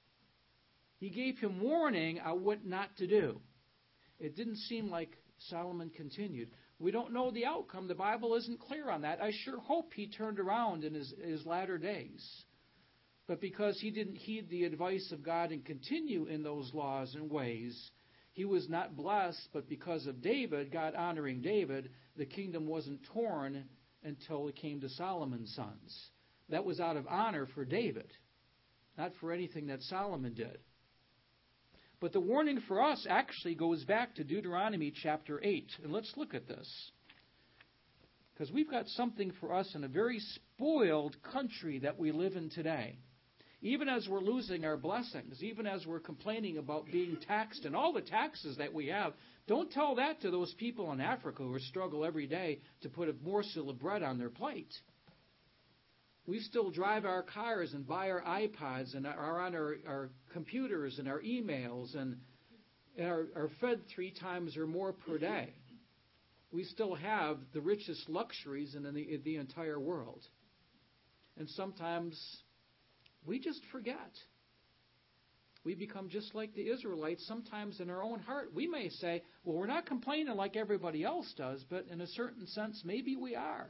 He gave him warning on what not to do. It didn't seem like Solomon continued. We don't know the outcome. The Bible isn't clear on that. I sure hope he turned around in his, his latter days. But because he didn't heed the advice of God and continue in those laws and ways, he was not blessed. But because of David, God honoring David, the kingdom wasn't torn until it came to Solomon's sons. That was out of honor for David, not for anything that Solomon did. But the warning for us actually goes back to Deuteronomy chapter eight. And let's look at this. Because we've got something for us in a very spoiled country that we live in today. Even as we're losing our blessings, even as we're complaining about being taxed and all the taxes that we have, don't tell that to those people in Africa who struggle every day to put a morsel of bread on their plate. We still drive our cars and buy our iPods and are on our, our computers and our emails and are, are fed three times or more per day. We still have the richest luxuries in the, in the entire world. And sometimes we just forget. We become just like the Israelites. Sometimes in our own heart, we may say, well, we're not complaining like everybody else does, but in a certain sense, maybe we are.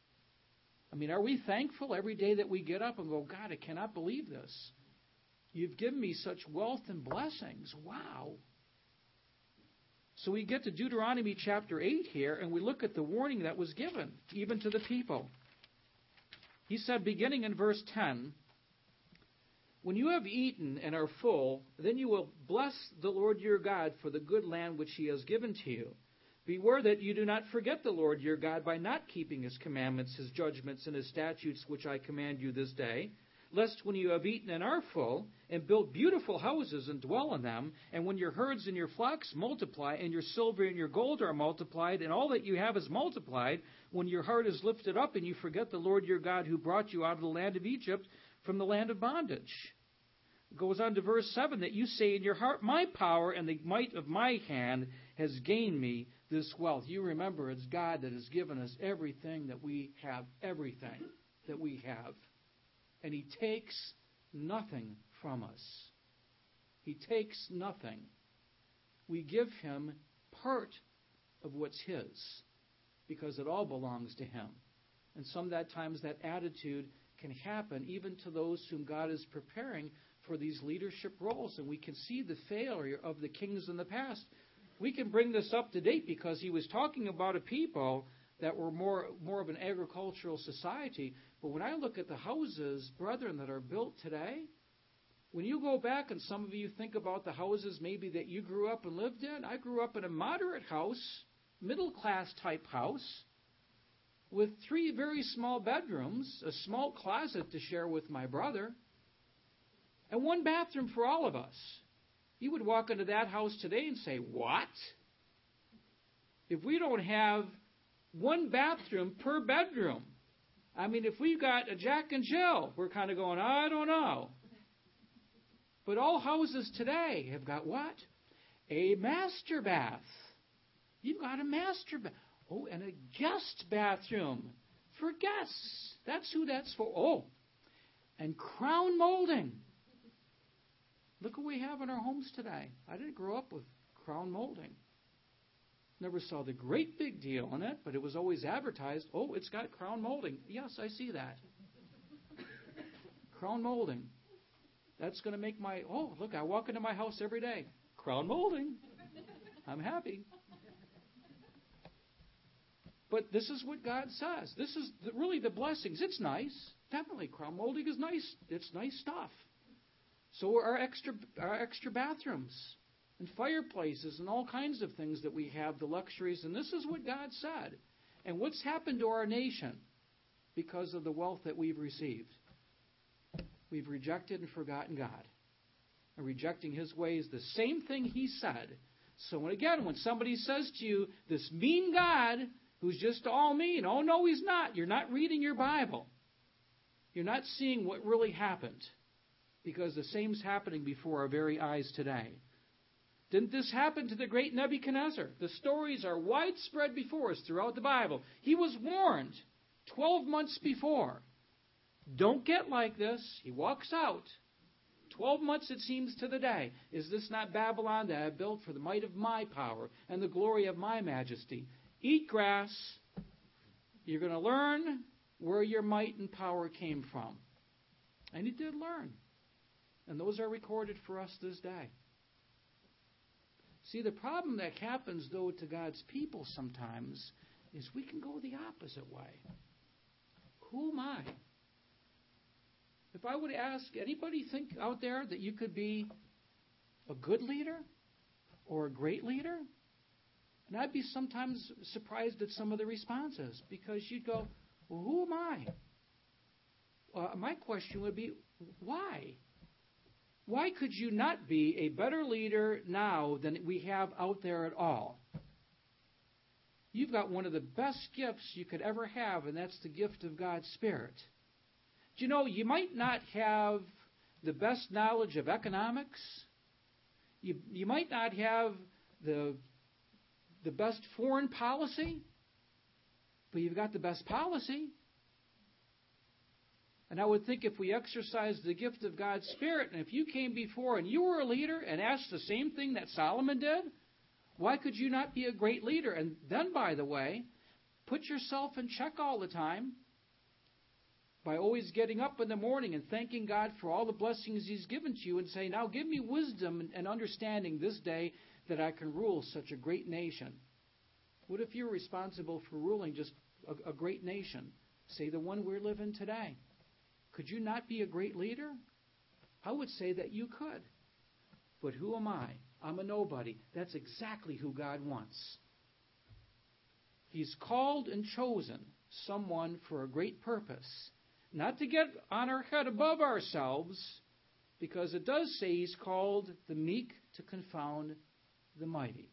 I mean, are we thankful every day that we get up and go, God, I cannot believe this. You've given me such wealth and blessings. Wow. So we get to Deuteronomy chapter eight here, and we look at the warning that was given, even to the people. He said, beginning in verse ten, when you have eaten and are full, then you will bless the Lord your God for the good land which he has given to you. Beware that you do not forget the Lord your God by not keeping his commandments, his judgments, and his statutes which I command you this day, lest when you have eaten and are full, and built beautiful houses and dwell in them, and when your herds and your flocks multiply, and your silver and your gold are multiplied, and all that you have is multiplied, when your heart is lifted up, and you forget the Lord your God who brought you out of the land of Egypt from the land of bondage. It goes on to verse seven, that you say in your heart, my power and the might of my hand has gained me this wealth. You remember, it's God that has given us everything that we have, everything that we have. And He takes nothing from us. He takes nothing. We give Him part of what's His, because it all belongs to Him. And sometimes that attitude can happen even to those whom God is preparing for these leadership roles. And we can see the failure of the kings in the past. We can bring this up to date because he was talking about a people that were more, more of an agricultural society. But when I look at the houses, brethren, that are built today, when you go back and some of you think about the houses maybe that you grew up and lived in, I grew up in a moderate house, middle-class type house, with three very small bedrooms, a small closet to share with my brother, and one bathroom for all of us. You would walk into that house today and say, what? If we don't have one bathroom per bedroom. I mean, if we've got a Jack and Jill, we're kind of going, I don't know. But all houses today have got what? A master bath. You've got a master bath. Oh, and a guest bathroom for guests. That's who that's for. Oh, and crown molding. Look what we have in our homes today. I didn't grow up with crown molding. Never saw the great big deal in it, but it was always advertised. Oh, it's got crown molding. Yes, I see that. Crown molding. That's going to make my, oh, look, I walk into my house every day. Crown molding. I'm happy. But this is what God says. This is the, really the blessings. It's nice. Definitely, crown molding is nice. It's nice stuff. So are our extra, our extra bathrooms and fireplaces and all kinds of things that we have, the luxuries. And this is what God said. And what's happened to our nation because of the wealth that we've received? We've rejected and forgotten God. And rejecting His ways, the same thing He said. So again, when somebody says to you, this mean God who's just all mean, oh no, He's not. You're not reading your Bible. You're not seeing what really happened. Because the same's happening before our very eyes today. Didn't this happen to the great Nebuchadnezzar? The stories are widespread before us throughout the Bible. He was warned twelve months before. Don't get like this. He walks out. Twelve months it seems to the day. Is this not Babylon that I have built for the might of my power and the glory of my majesty? Eat grass. You're going to learn where your might and power came from. And he did learn. And those are recorded for us this day. See, the problem that happens, though, to God's people sometimes is we can go the opposite way. Who am I? If I would ask, anybody think out there that you could be a good leader or a great leader? And I'd be sometimes surprised at some of the responses because you'd go, well, who am I? Uh, my question would be, why? Why could you not be a better leader now than we have out there at all? You've got one of the best gifts you could ever have, and that's the gift of God's Spirit. Do you know, you might not have the best knowledge of economics. You, you might not have the, the best foreign policy, but you've got the best policy. And I would think if we exercised the gift of God's Spirit, and if you came before and you were a leader and asked the same thing that Solomon did, why could you not be a great leader? And then, by the way, put yourself in check all the time by always getting up in the morning and thanking God for all the blessings He's given to you and say, now give me wisdom and understanding this day that I can rule such a great nation. What if you're responsible for ruling just a, a great nation? Say the one we're living today. Could you not be a great leader? I would say that you could. But who am I? I'm a nobody. That's exactly who God wants. He's called and chosen someone for a great purpose. Not to get on our head above ourselves, because it does say He's called the meek to confound the mighty.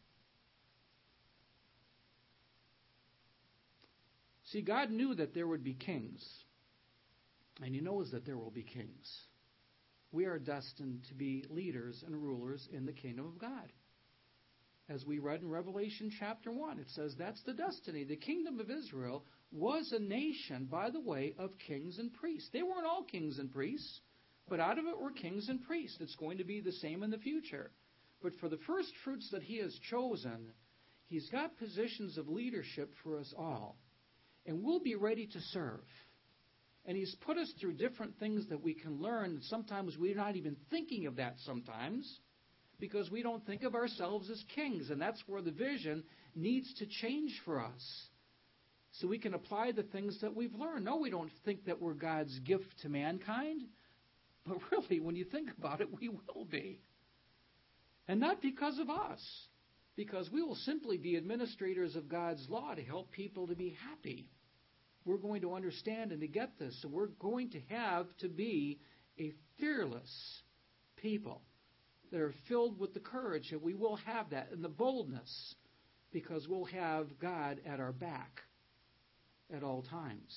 See, God knew that there would be kings, and He knows that there will be kings. We are destined to be leaders and rulers in the kingdom of God. As we read in Revelation chapter one, it says that's the destiny. The kingdom of Israel was a nation, by the way, of kings and priests. They weren't all kings and priests, but out of it were kings and priests. It's going to be the same in the future. But for the first fruits that He has chosen, He's got positions of leadership for us all. And we'll be ready to serve. And He's put us through different things that we can learn. And sometimes we're not even thinking of that sometimes, because we don't think of ourselves as kings. And that's where the vision needs to change for us, so we can apply the things that we've learned. No, we don't think that we're God's gift to mankind. But really, when you think about it, we will be. And not because of us, because we will simply be administrators of God's law to help people to be happy. We're going to understand and to get this. So we're going to have to be a fearless people that are filled with the courage, and we will have that, and the boldness, because we'll have God at our back at all times.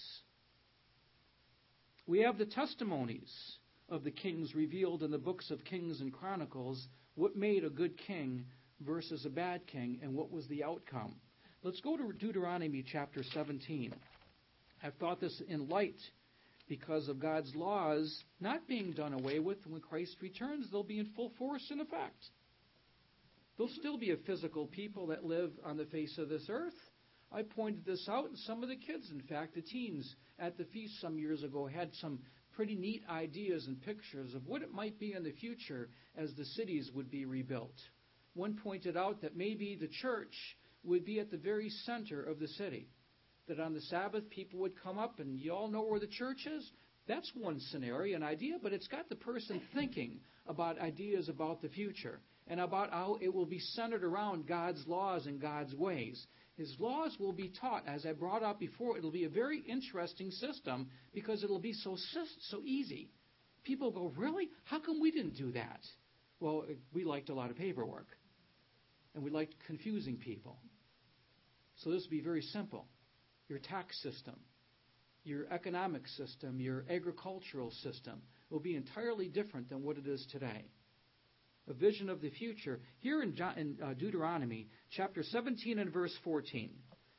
We have the testimonies of the kings revealed in the books of Kings and Chronicles, what made a good king versus a bad king, and what was the outcome. Let's go to Deuteronomy chapter seventeen. I've thought this in light because of God's laws not being done away with. When Christ returns, they'll be in full force and effect. There'll still be a physical people that live on the face of this earth. I pointed this out, and some of the kids, in fact, the teens at the feast some years ago, had some pretty neat ideas and pictures of what it might be in the future as the cities would be rebuilt. One pointed out that maybe the church would be at the very center of the city. That on the Sabbath, people would come up, and you all know where the church is? That's one scenario, an idea, but it's got the person thinking about ideas about the future and about how it will be centered around God's laws and God's ways. His laws will be taught, as I brought up before. It'll be a very interesting system because it'll be so so easy. People go, really? How come we didn't do that? Well, we liked a lot of paperwork, and we liked confusing people. So this will be very simple. Your tax system, your economic system, your agricultural system will be entirely different than what it is today. A vision of the future. Here in, John, in uh, Deuteronomy chapter seventeen and verse fourteen.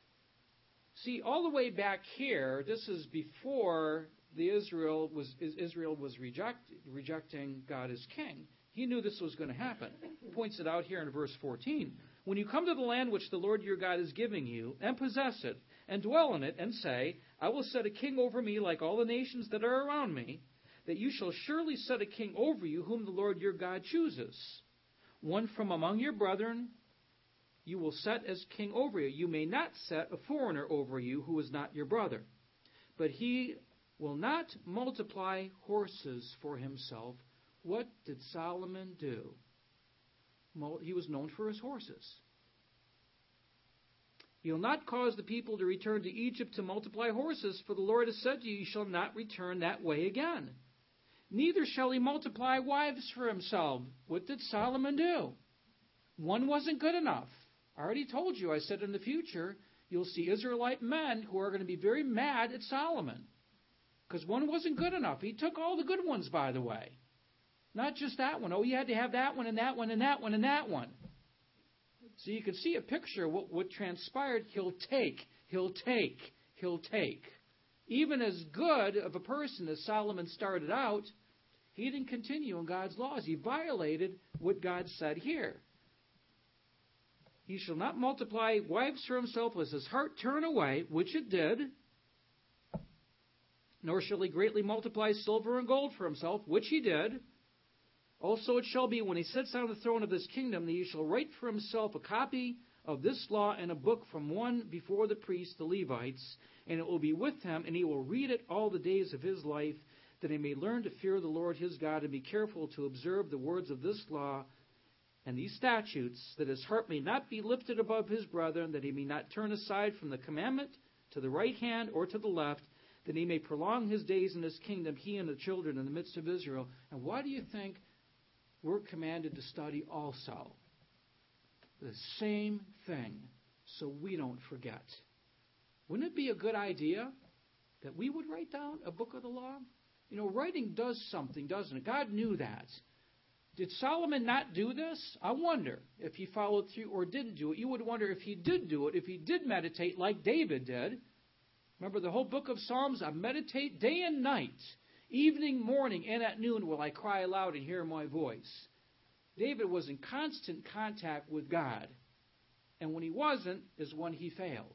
See, all the way back here, this is before the Israel was Israel was reject, rejecting God as king. He knew this was going to happen. He points it out here in verse fourteen. When you come to the land which the Lord your God is giving you, and possess it, and dwell in it, and say, I will set a king over me like all the nations that are around me, that you shall surely set a king over you whom the Lord your God chooses. One from among your brethren you will set as king over you. You may not set a foreigner over you who is not your brother. But he will not multiply horses for himself. What did Solomon do? He was known for his horses. You'll not cause the people to return to Egypt to multiply horses, for the Lord has said to you, you shall not return that way again. Neither shall he multiply wives for himself. What did Solomon do? One wasn't good enough. I already told you, I said in the future, you'll see Israelite men who are going to be very mad at Solomon, because one wasn't good enough. He took all the good ones, by the way. Not just that one. Oh, you had to have that one and that one and that one and that one. So you can see a picture of what, what transpired. He'll take, he'll take, he'll take. Even as good of a person as Solomon started out, he didn't continue in God's laws. He violated what God said here. He shall not multiply wives for himself, lest his heart turn away, which it did. Nor shall he greatly multiply silver and gold for himself, which he did. Also it shall be, when he sits on the throne of this kingdom, that he shall write for himself a copy of this law in a book from one before the priests, the Levites, and it will be with him, and he will read it all the days of his life, that he may learn to fear the Lord his God, and be careful to observe the words of this law and these statutes, that his heart may not be lifted above his brethren, that he may not turn aside from the commandment to the right hand or to the left, that he may prolong his days in his kingdom, he and the children in the midst of Israel. And why do you think we're commanded to study also? The same thing, so we don't forget. Wouldn't it be a good idea that we would write down a book of the law? You know, writing does something, doesn't it? God knew that. Did Solomon not do this? I wonder if he followed through or didn't do it. You would wonder if he did do it, if he did meditate like David did. Remember the whole book of Psalms? I meditate day and night, evening, morning, and at noon will I cry aloud and hear my voice. David was in constant contact with God. And when he wasn't is when he failed.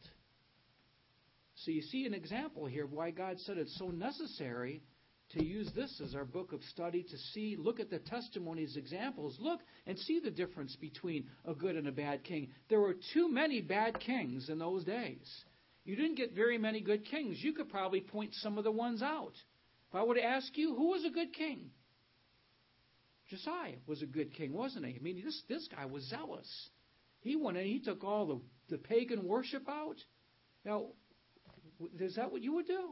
So you see an example here of why God said it's so necessary to use this as our book of study, to see, look at the testimonies, examples, look and see the difference between a good and a bad king. There were too many bad kings in those days. You didn't get very many good kings. You could probably point some of the ones out. If I were to ask you, who was a good king? Josiah was a good king, wasn't he? I mean, this, this guy was zealous. He went in, he took all the, the pagan worship out. Now, is that what you would do?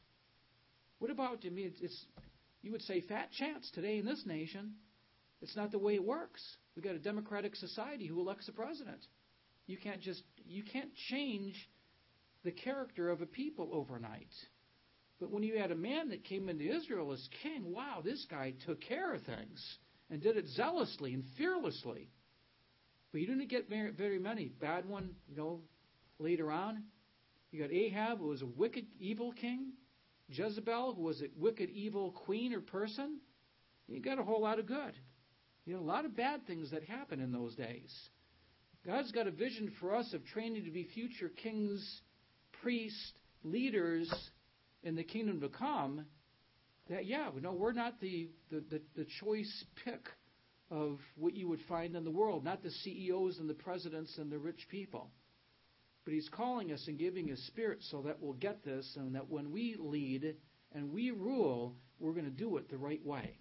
What about, I mean, it's, you would say fat chance today in this nation. It's not the way it works. We've got a democratic society who elects the president. You can't just, you can't change the character of a people overnight. But when you had a man that came into Israel as king, wow, this guy took care of things and did it zealously and fearlessly. But you didn't get very, very many. Bad one, you know, later on. You got Ahab, who was a wicked, evil king. Jezebel, who was a wicked, evil queen or person. You got a whole lot of good. You know, a lot of bad things that happen in those days. God's got a vision for us of training to be future kings, priests, leaders in the kingdom to come. That, yeah, we know we're not the, the, the, the choice pick of what you would find in the world, not the C E Os and the presidents and the rich people. But He's calling us and giving His Spirit so that we'll get this, and that when we lead and we rule, we're going to do it the right way.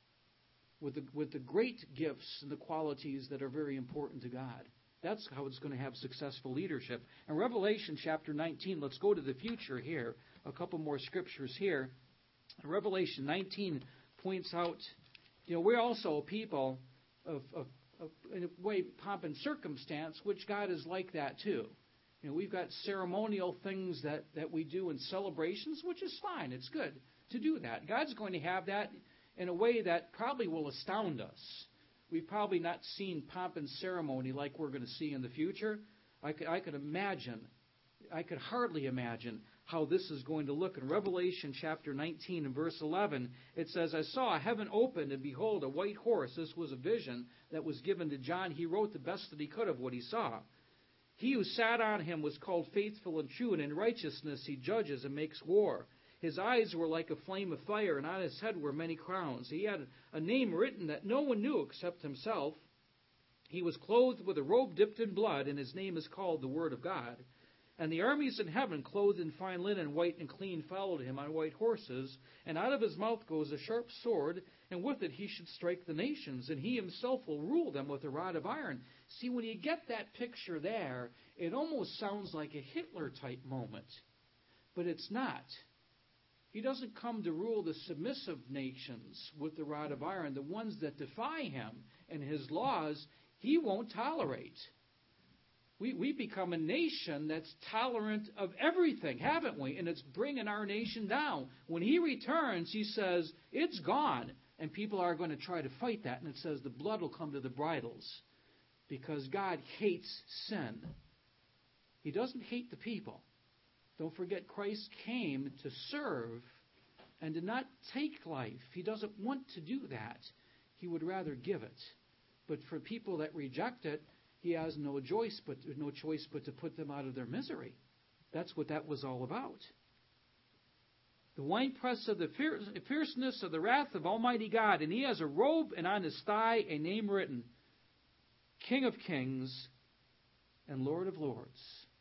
With the, with the great gifts and the qualities that are very important to God. That's how it's going to have successful leadership. In Revelation chapter nineteen, let's go to the future here. A couple more scriptures here. Revelation nineteen points out, you know, we're also a people of, of, of, in a way, pomp and circumstance, which God is like that too. You know, we've got ceremonial things that, that we do in celebrations, which is fine. It's good to do that. God's going to have that in a way that probably will astound us. We've probably not seen pomp and ceremony like we're going to see in the future. I could, I could imagine, I could hardly imagine how this is going to look. In Revelation chapter nineteen and verse eleven, it says, I saw heaven opened, and behold, a white horse. This was a vision that was given to John. He wrote the best that he could of what he saw. He who sat on him was called Faithful and True, and in righteousness he judges and makes war. His eyes were like a flame of fire, and on his head were many crowns. He had a name written that no one knew except himself. He was clothed with a robe dipped in blood, and his name is called the Word of God. And the armies in heaven, clothed in fine linen, white and clean, followed him on white horses. And out of his mouth goes a sharp sword, and with it he should strike the nations, and he himself will rule them with a rod of iron. See, when you get that picture there, it almost sounds like a Hitler-type moment. But it's not. He doesn't come to rule the submissive nations with the rod of iron. The ones that defy him and his laws, he won't tolerate. We, we become a nation that's tolerant of everything, haven't we? And it's bringing our nation down. When he returns, he says, it's gone. And people are going to try to fight that. And it says the blood will come to the bridles. Because God hates sin. He doesn't hate the people. Don't forget, Christ came to serve and to not take life. He doesn't want to do that. He would rather give it. But for people that reject it, He has no choice but no choice but to put them out of their misery. That's what that was all about. The winepress of the fierceness of the wrath of Almighty God, and He has a robe, and on His thigh a name written, King of Kings and Lord of Lords.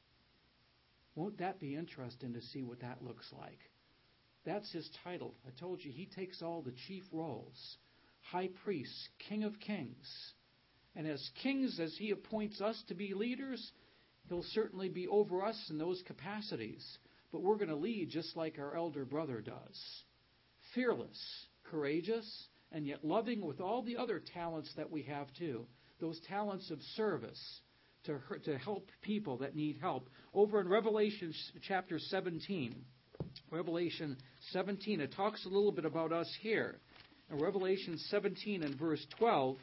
Won't that be interesting to see what that looks like? That's His title. I told you, He takes all the chief roles. High priest, King of Kings. And as kings, as He appoints us to be leaders, He'll certainly be over us in those capacities. but we're going to lead just like our elder brother does. Fearless, courageous, and yet loving with all the other talents that we have too. Those talents of service to, to help people that need help. Over in Revelation chapter seventeen, Revelation seventeen, it talks a little bit about us here. In Revelation seventeen and verse twelve,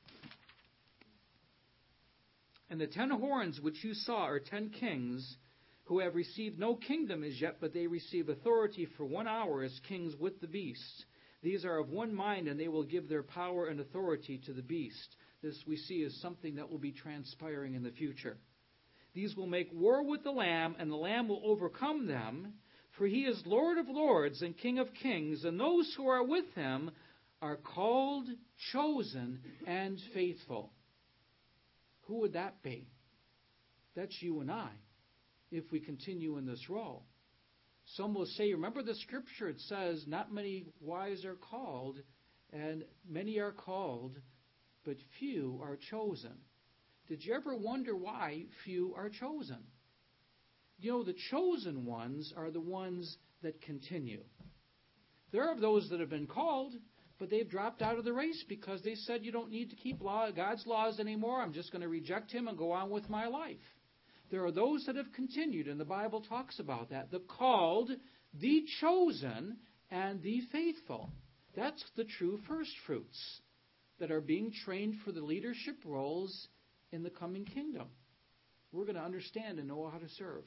and the ten horns which you saw are ten kings who have received no kingdom as yet, but they receive authority for one hour as kings with the beast. These are of one mind, and they will give their power and authority to the beast. This we see as something that will be transpiring in the future. These will make war with the Lamb, and the Lamb will overcome them, for he is Lord of lords and King of kings, and those who are with him are called, chosen, and faithful. Who would that be? That's you and I, if we continue in this role. Some will say, remember the scripture, it says, not many wise are called, and many are called, but few are chosen. Did you ever wonder why few are chosen? You know, the chosen ones are the ones that continue. There are those that have been called, but they've dropped out of the race because they said, you don't need to keep law, God's laws anymore. I'm just going to reject him and go on with my life. There are those that have continued, and the Bible talks about that. The called, the chosen, and the faithful. That's the true first fruits that are being trained for the leadership roles in the coming kingdom. We're going to understand and know how to serve.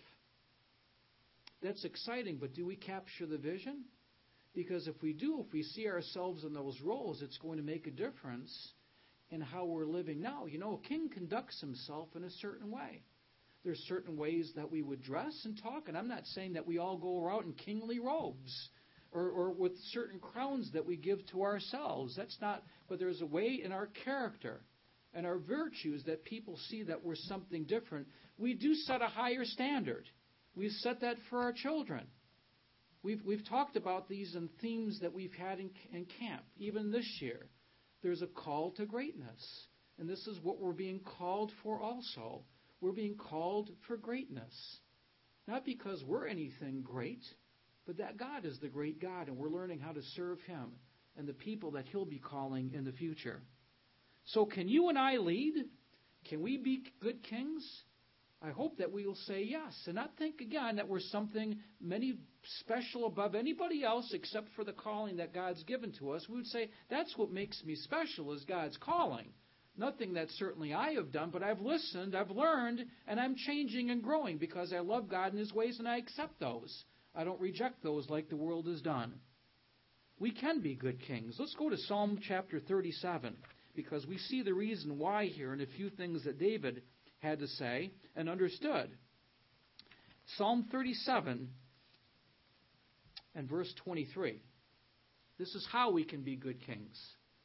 That's exciting, but do we capture the vision? Because if we do, if we see ourselves in those roles, it's going to make a difference in how we're living now. You know, a king conducts himself in a certain way. There's certain ways that we would dress and talk, and I'm not saying that we all go around in kingly robes or, or with certain crowns that we give to ourselves. That's not, but there's a way in our character and our virtues that people see that we're something different. We do set a higher standard. We've set that for our children. We've we've talked about these in themes that we've had in, in camp, even this year. There's a call to greatness, and this is what we're being called for also. We're being called for greatness. Not because we're anything great, but that God is the great God, and we're learning how to serve him and the people that he'll be calling in the future. So can you and I lead? Can we be good kings? I hope that we will say yes, and not think again that we're something many special above anybody else except for the calling that God's given to us. We would say that's what makes me special is God's calling. Nothing that certainly I have done, but I've listened, I've learned, and I'm changing and growing because I love God and his ways and I accept those. I don't reject those like the world has done. We can be good kings. Let's go to Psalm chapter thirty-seven because we see the reason why here and a few things that David had to say and understood. Psalm thirty-seven and verse twenty-three. This is how we can be good kings.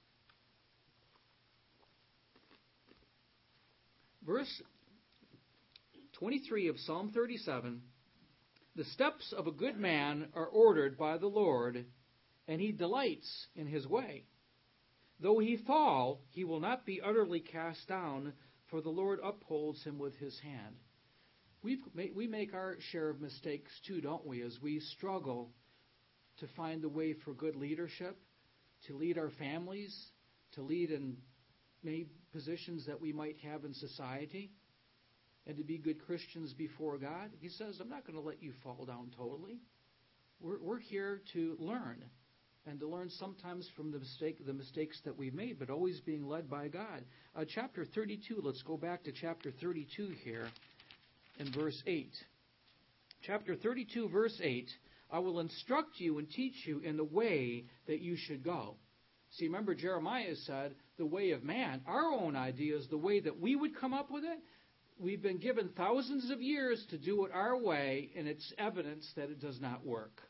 Verse twenty-three of Psalm thirty-seven, the steps of a good man are ordered by the Lord, and he delights in his way. Though he fall, he will not be utterly cast down, for the Lord upholds him with his hand. We've, we make our share of mistakes too, don't we, as we struggle to find the way for good leadership, to lead our families, to lead in many positions that we might have in society, and to be good Christians before God. He says, I'm not going to let you fall down totally. We're, we're here to learn, and to learn sometimes from the mistake, the mistakes that we've made, but always being led by God. Uh, chapter thirty-two, let's go back to chapter thirty-two here in verse eight. Chapter thirty-two, verse eight, I will instruct you and teach you in the way that you should go. See, remember Jeremiah said, the way of man, our own ideas, the way that we would come up with it, we've been given thousands of years to do it our way, and it's evidence that it does not work.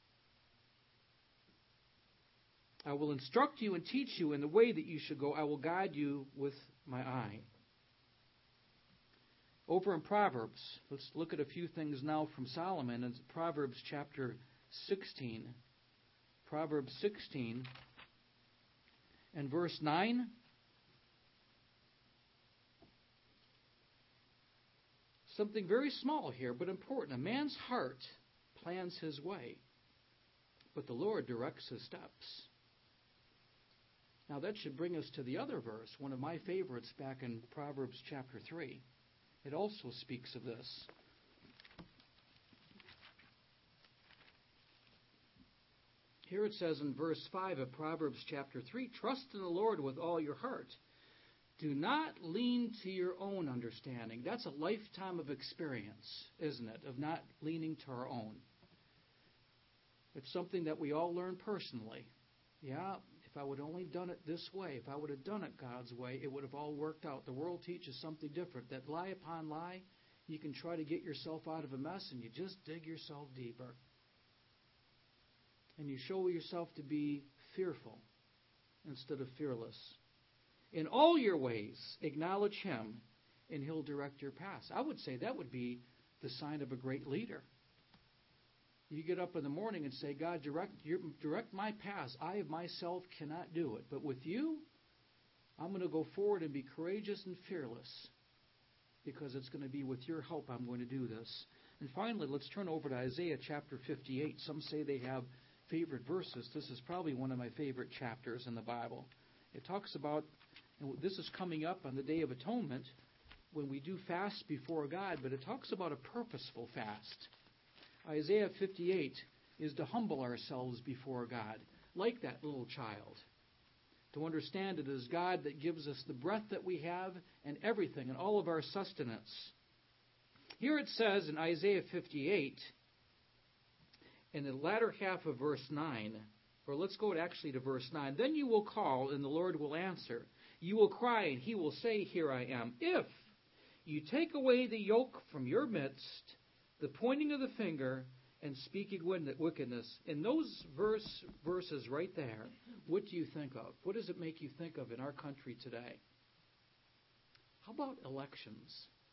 I will instruct you and teach you in the way that you should go. I will guide you with my eye. Over in Proverbs, let's look at a few things now from Solomon in Proverbs chapter sixteen. Proverbs sixteen and verse nine. Something very small here, but important. A man's heart plans his way, but the Lord directs his steps. Now that should bring us to the other verse, one of my favorites back in Proverbs chapter three. It also speaks of this. Here it says in verse five of Proverbs chapter three, "Trust in the Lord with all your heart. Do not lean to your own understanding." That's a lifetime of experience, isn't it, of not leaning to our own. It's something that we all learn personally. Yeah, if I would have only done it this way, if I would have done it God's way, it would have all worked out. The world teaches something different, that lie upon lie, you can try to get yourself out of a mess and you just dig yourself deeper. And you show yourself to be fearful instead of fearless. In all your ways, acknowledge him, and he'll direct your paths. I would say that would be the sign of a great leader. You get up in the morning and say, God, direct, direct my paths. I of myself cannot do it. But with you, I'm going to go forward and be courageous and fearless, because it's going to be with your help I'm going to do this. And finally, let's turn over to Isaiah chapter fifty-eight. Some say they have favorite verses. This is probably one of my favorite chapters in the Bible. It talks about, and this is coming up on the Day of Atonement when we do fast before God, but it talks about a purposeful fast. Isaiah fifty-eight is to humble ourselves before God, like that little child. To understand it is God that gives us the breath that we have and everything and all of our sustenance. Here it says in Isaiah fifty-eight, in the latter half of verse nine, or let's go actually to verse nine. Then you will call, and the Lord will answer. You will cry, and he will say, Here I am. If you take away the yoke from your midst, the pointing of the finger, and speaking wickedness. In those verse, verses right there, what do you think of? What does it make you think of in our country today? How about elections?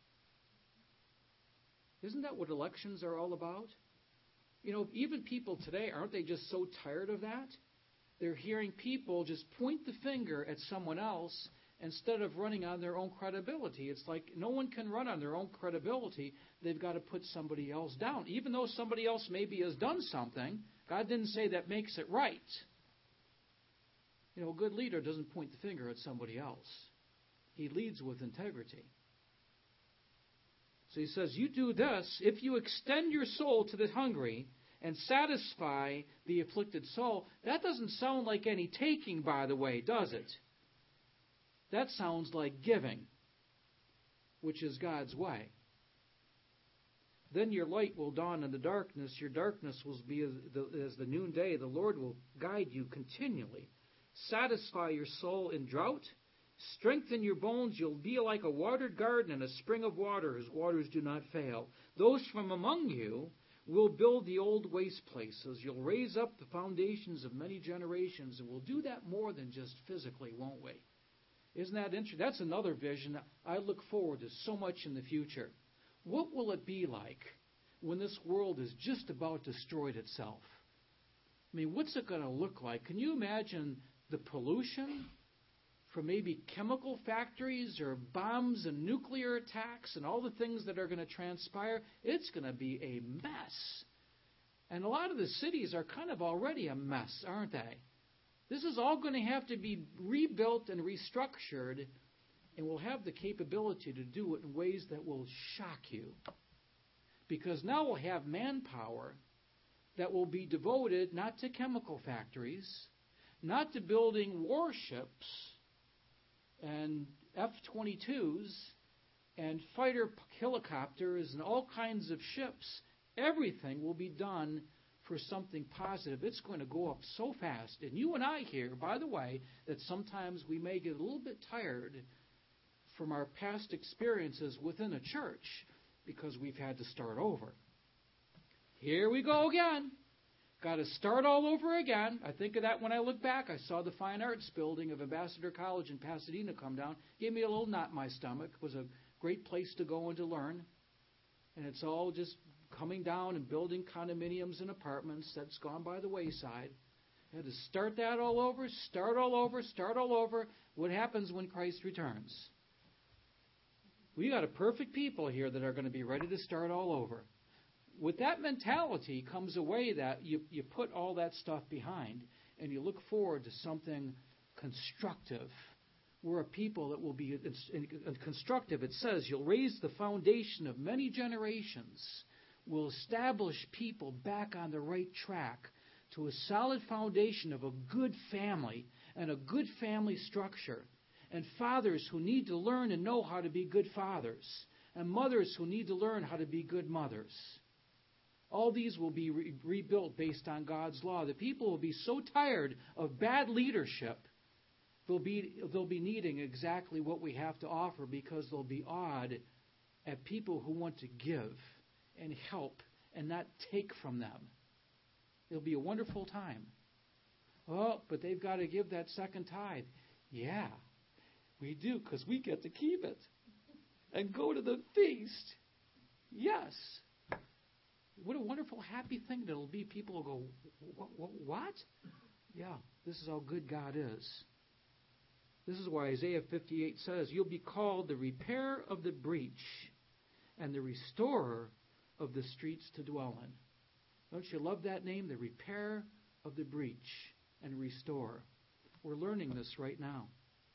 Isn't that what elections are all about? You know, even people today, aren't they just so tired of that? They're hearing people just point the finger at someone else instead of running on their own credibility. It's like no one can run on their own credibility. They've got to put somebody else down. Even though somebody else maybe has done something, God didn't say that makes it right. You know, a good leader doesn't point the finger at somebody else. He leads with integrity. So he says, you do this, if you extend your soul to the hungry and satisfy the afflicted soul. That doesn't sound like any taking, by the way, does it? That sounds like giving, which is God's way. Then your light will dawn in the darkness. Your darkness will be as the, as the noonday. The Lord will guide you continually. Satisfy your soul in drought. Strengthen your bones. You'll be like a watered garden and a spring of water whose waters do not fail. Those from among you will build the old waste places. You'll raise up the foundations of many generations, and we'll do that more than just physically, won't we? Isn't that interesting? That's another vision I look forward to so much in the future. What will it be like when this world is just about destroyed itself? I mean, what's it going to look like? Can you imagine the pollution from maybe chemical factories or bombs and nuclear attacks and all the things that are going to transpire? It's going to be a mess. And a lot of the cities are kind of already a mess, aren't they? This is all going to have to be rebuilt and restructured, and we'll have the capability to do it in ways that will shock you. Because now we'll have manpower that will be devoted not to chemical factories, not to building warships and F twenty-twos and fighter helicopters and all kinds of ships. Everything will be done for something positive. It's going to go up so fast. And you and I hear, by the way, that sometimes we may get a little bit tired from our past experiences within a church because we've had to start over. Here we go again. Got to start all over again. I think of that when I look back. I saw the Fine Arts building of Ambassador College in Pasadena come down. Gave me a little knot in my stomach. It was a great place to go and to learn. And it's all just coming down and building condominiums and apartments. That's gone by the wayside. I had to start that all over, start all over, start all over. What happens when Christ returns? We got a perfect people here that are going to be ready to start all over. with that mentality comes a way that you, you put all that stuff behind and you look forward to something constructive. We're a people that will be constructive. It says you'll raise the foundation of many generations. Will establish people back on the right track to a solid foundation of a good family and a good family structure. And fathers who need to learn and know how to be good fathers. And mothers who need to learn how to be good mothers. All these will be re- rebuilt based on God's law. The people will be so tired of bad leadership, they'll be, they'll be needing exactly what we have to offer because they'll be awed at people who want to give and help and not take from them. It'll be a wonderful time. Oh, but they've got to give that second tithe. Yeah, we do because we get to keep it and go to the feast. Yes. What a wonderful, happy thing that it'll be. People will go, what? what? Yeah, this is how good God is. This is why Isaiah fifty-eight says, you'll be called the repairer of the breach and the restorer of the streets to dwell in. Don't you love that name? The repairer of the breach and restorer. We're learning this right now.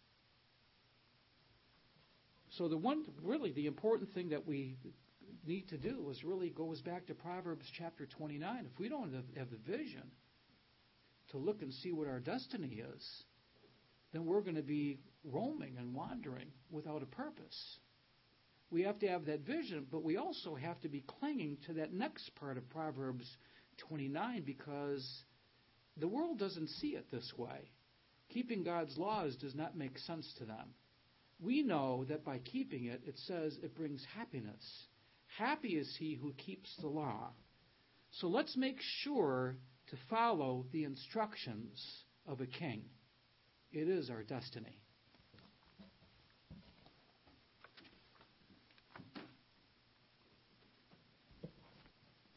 So the one, really the important thing that we need to do is really goes back to Proverbs chapter twenty-nine. If we don't have the vision to look and see what our destiny is, then we're going to be roaming and wandering without a purpose. We have to have that vision, but we also have to be clinging to that next part of Proverbs twenty-nine because the world doesn't see it this way. Keeping God's laws does not make sense to them. We know that by keeping it, it says it brings happiness. Happy is he who keeps the law. So let's make sure to follow the instructions of a king. It is our destiny.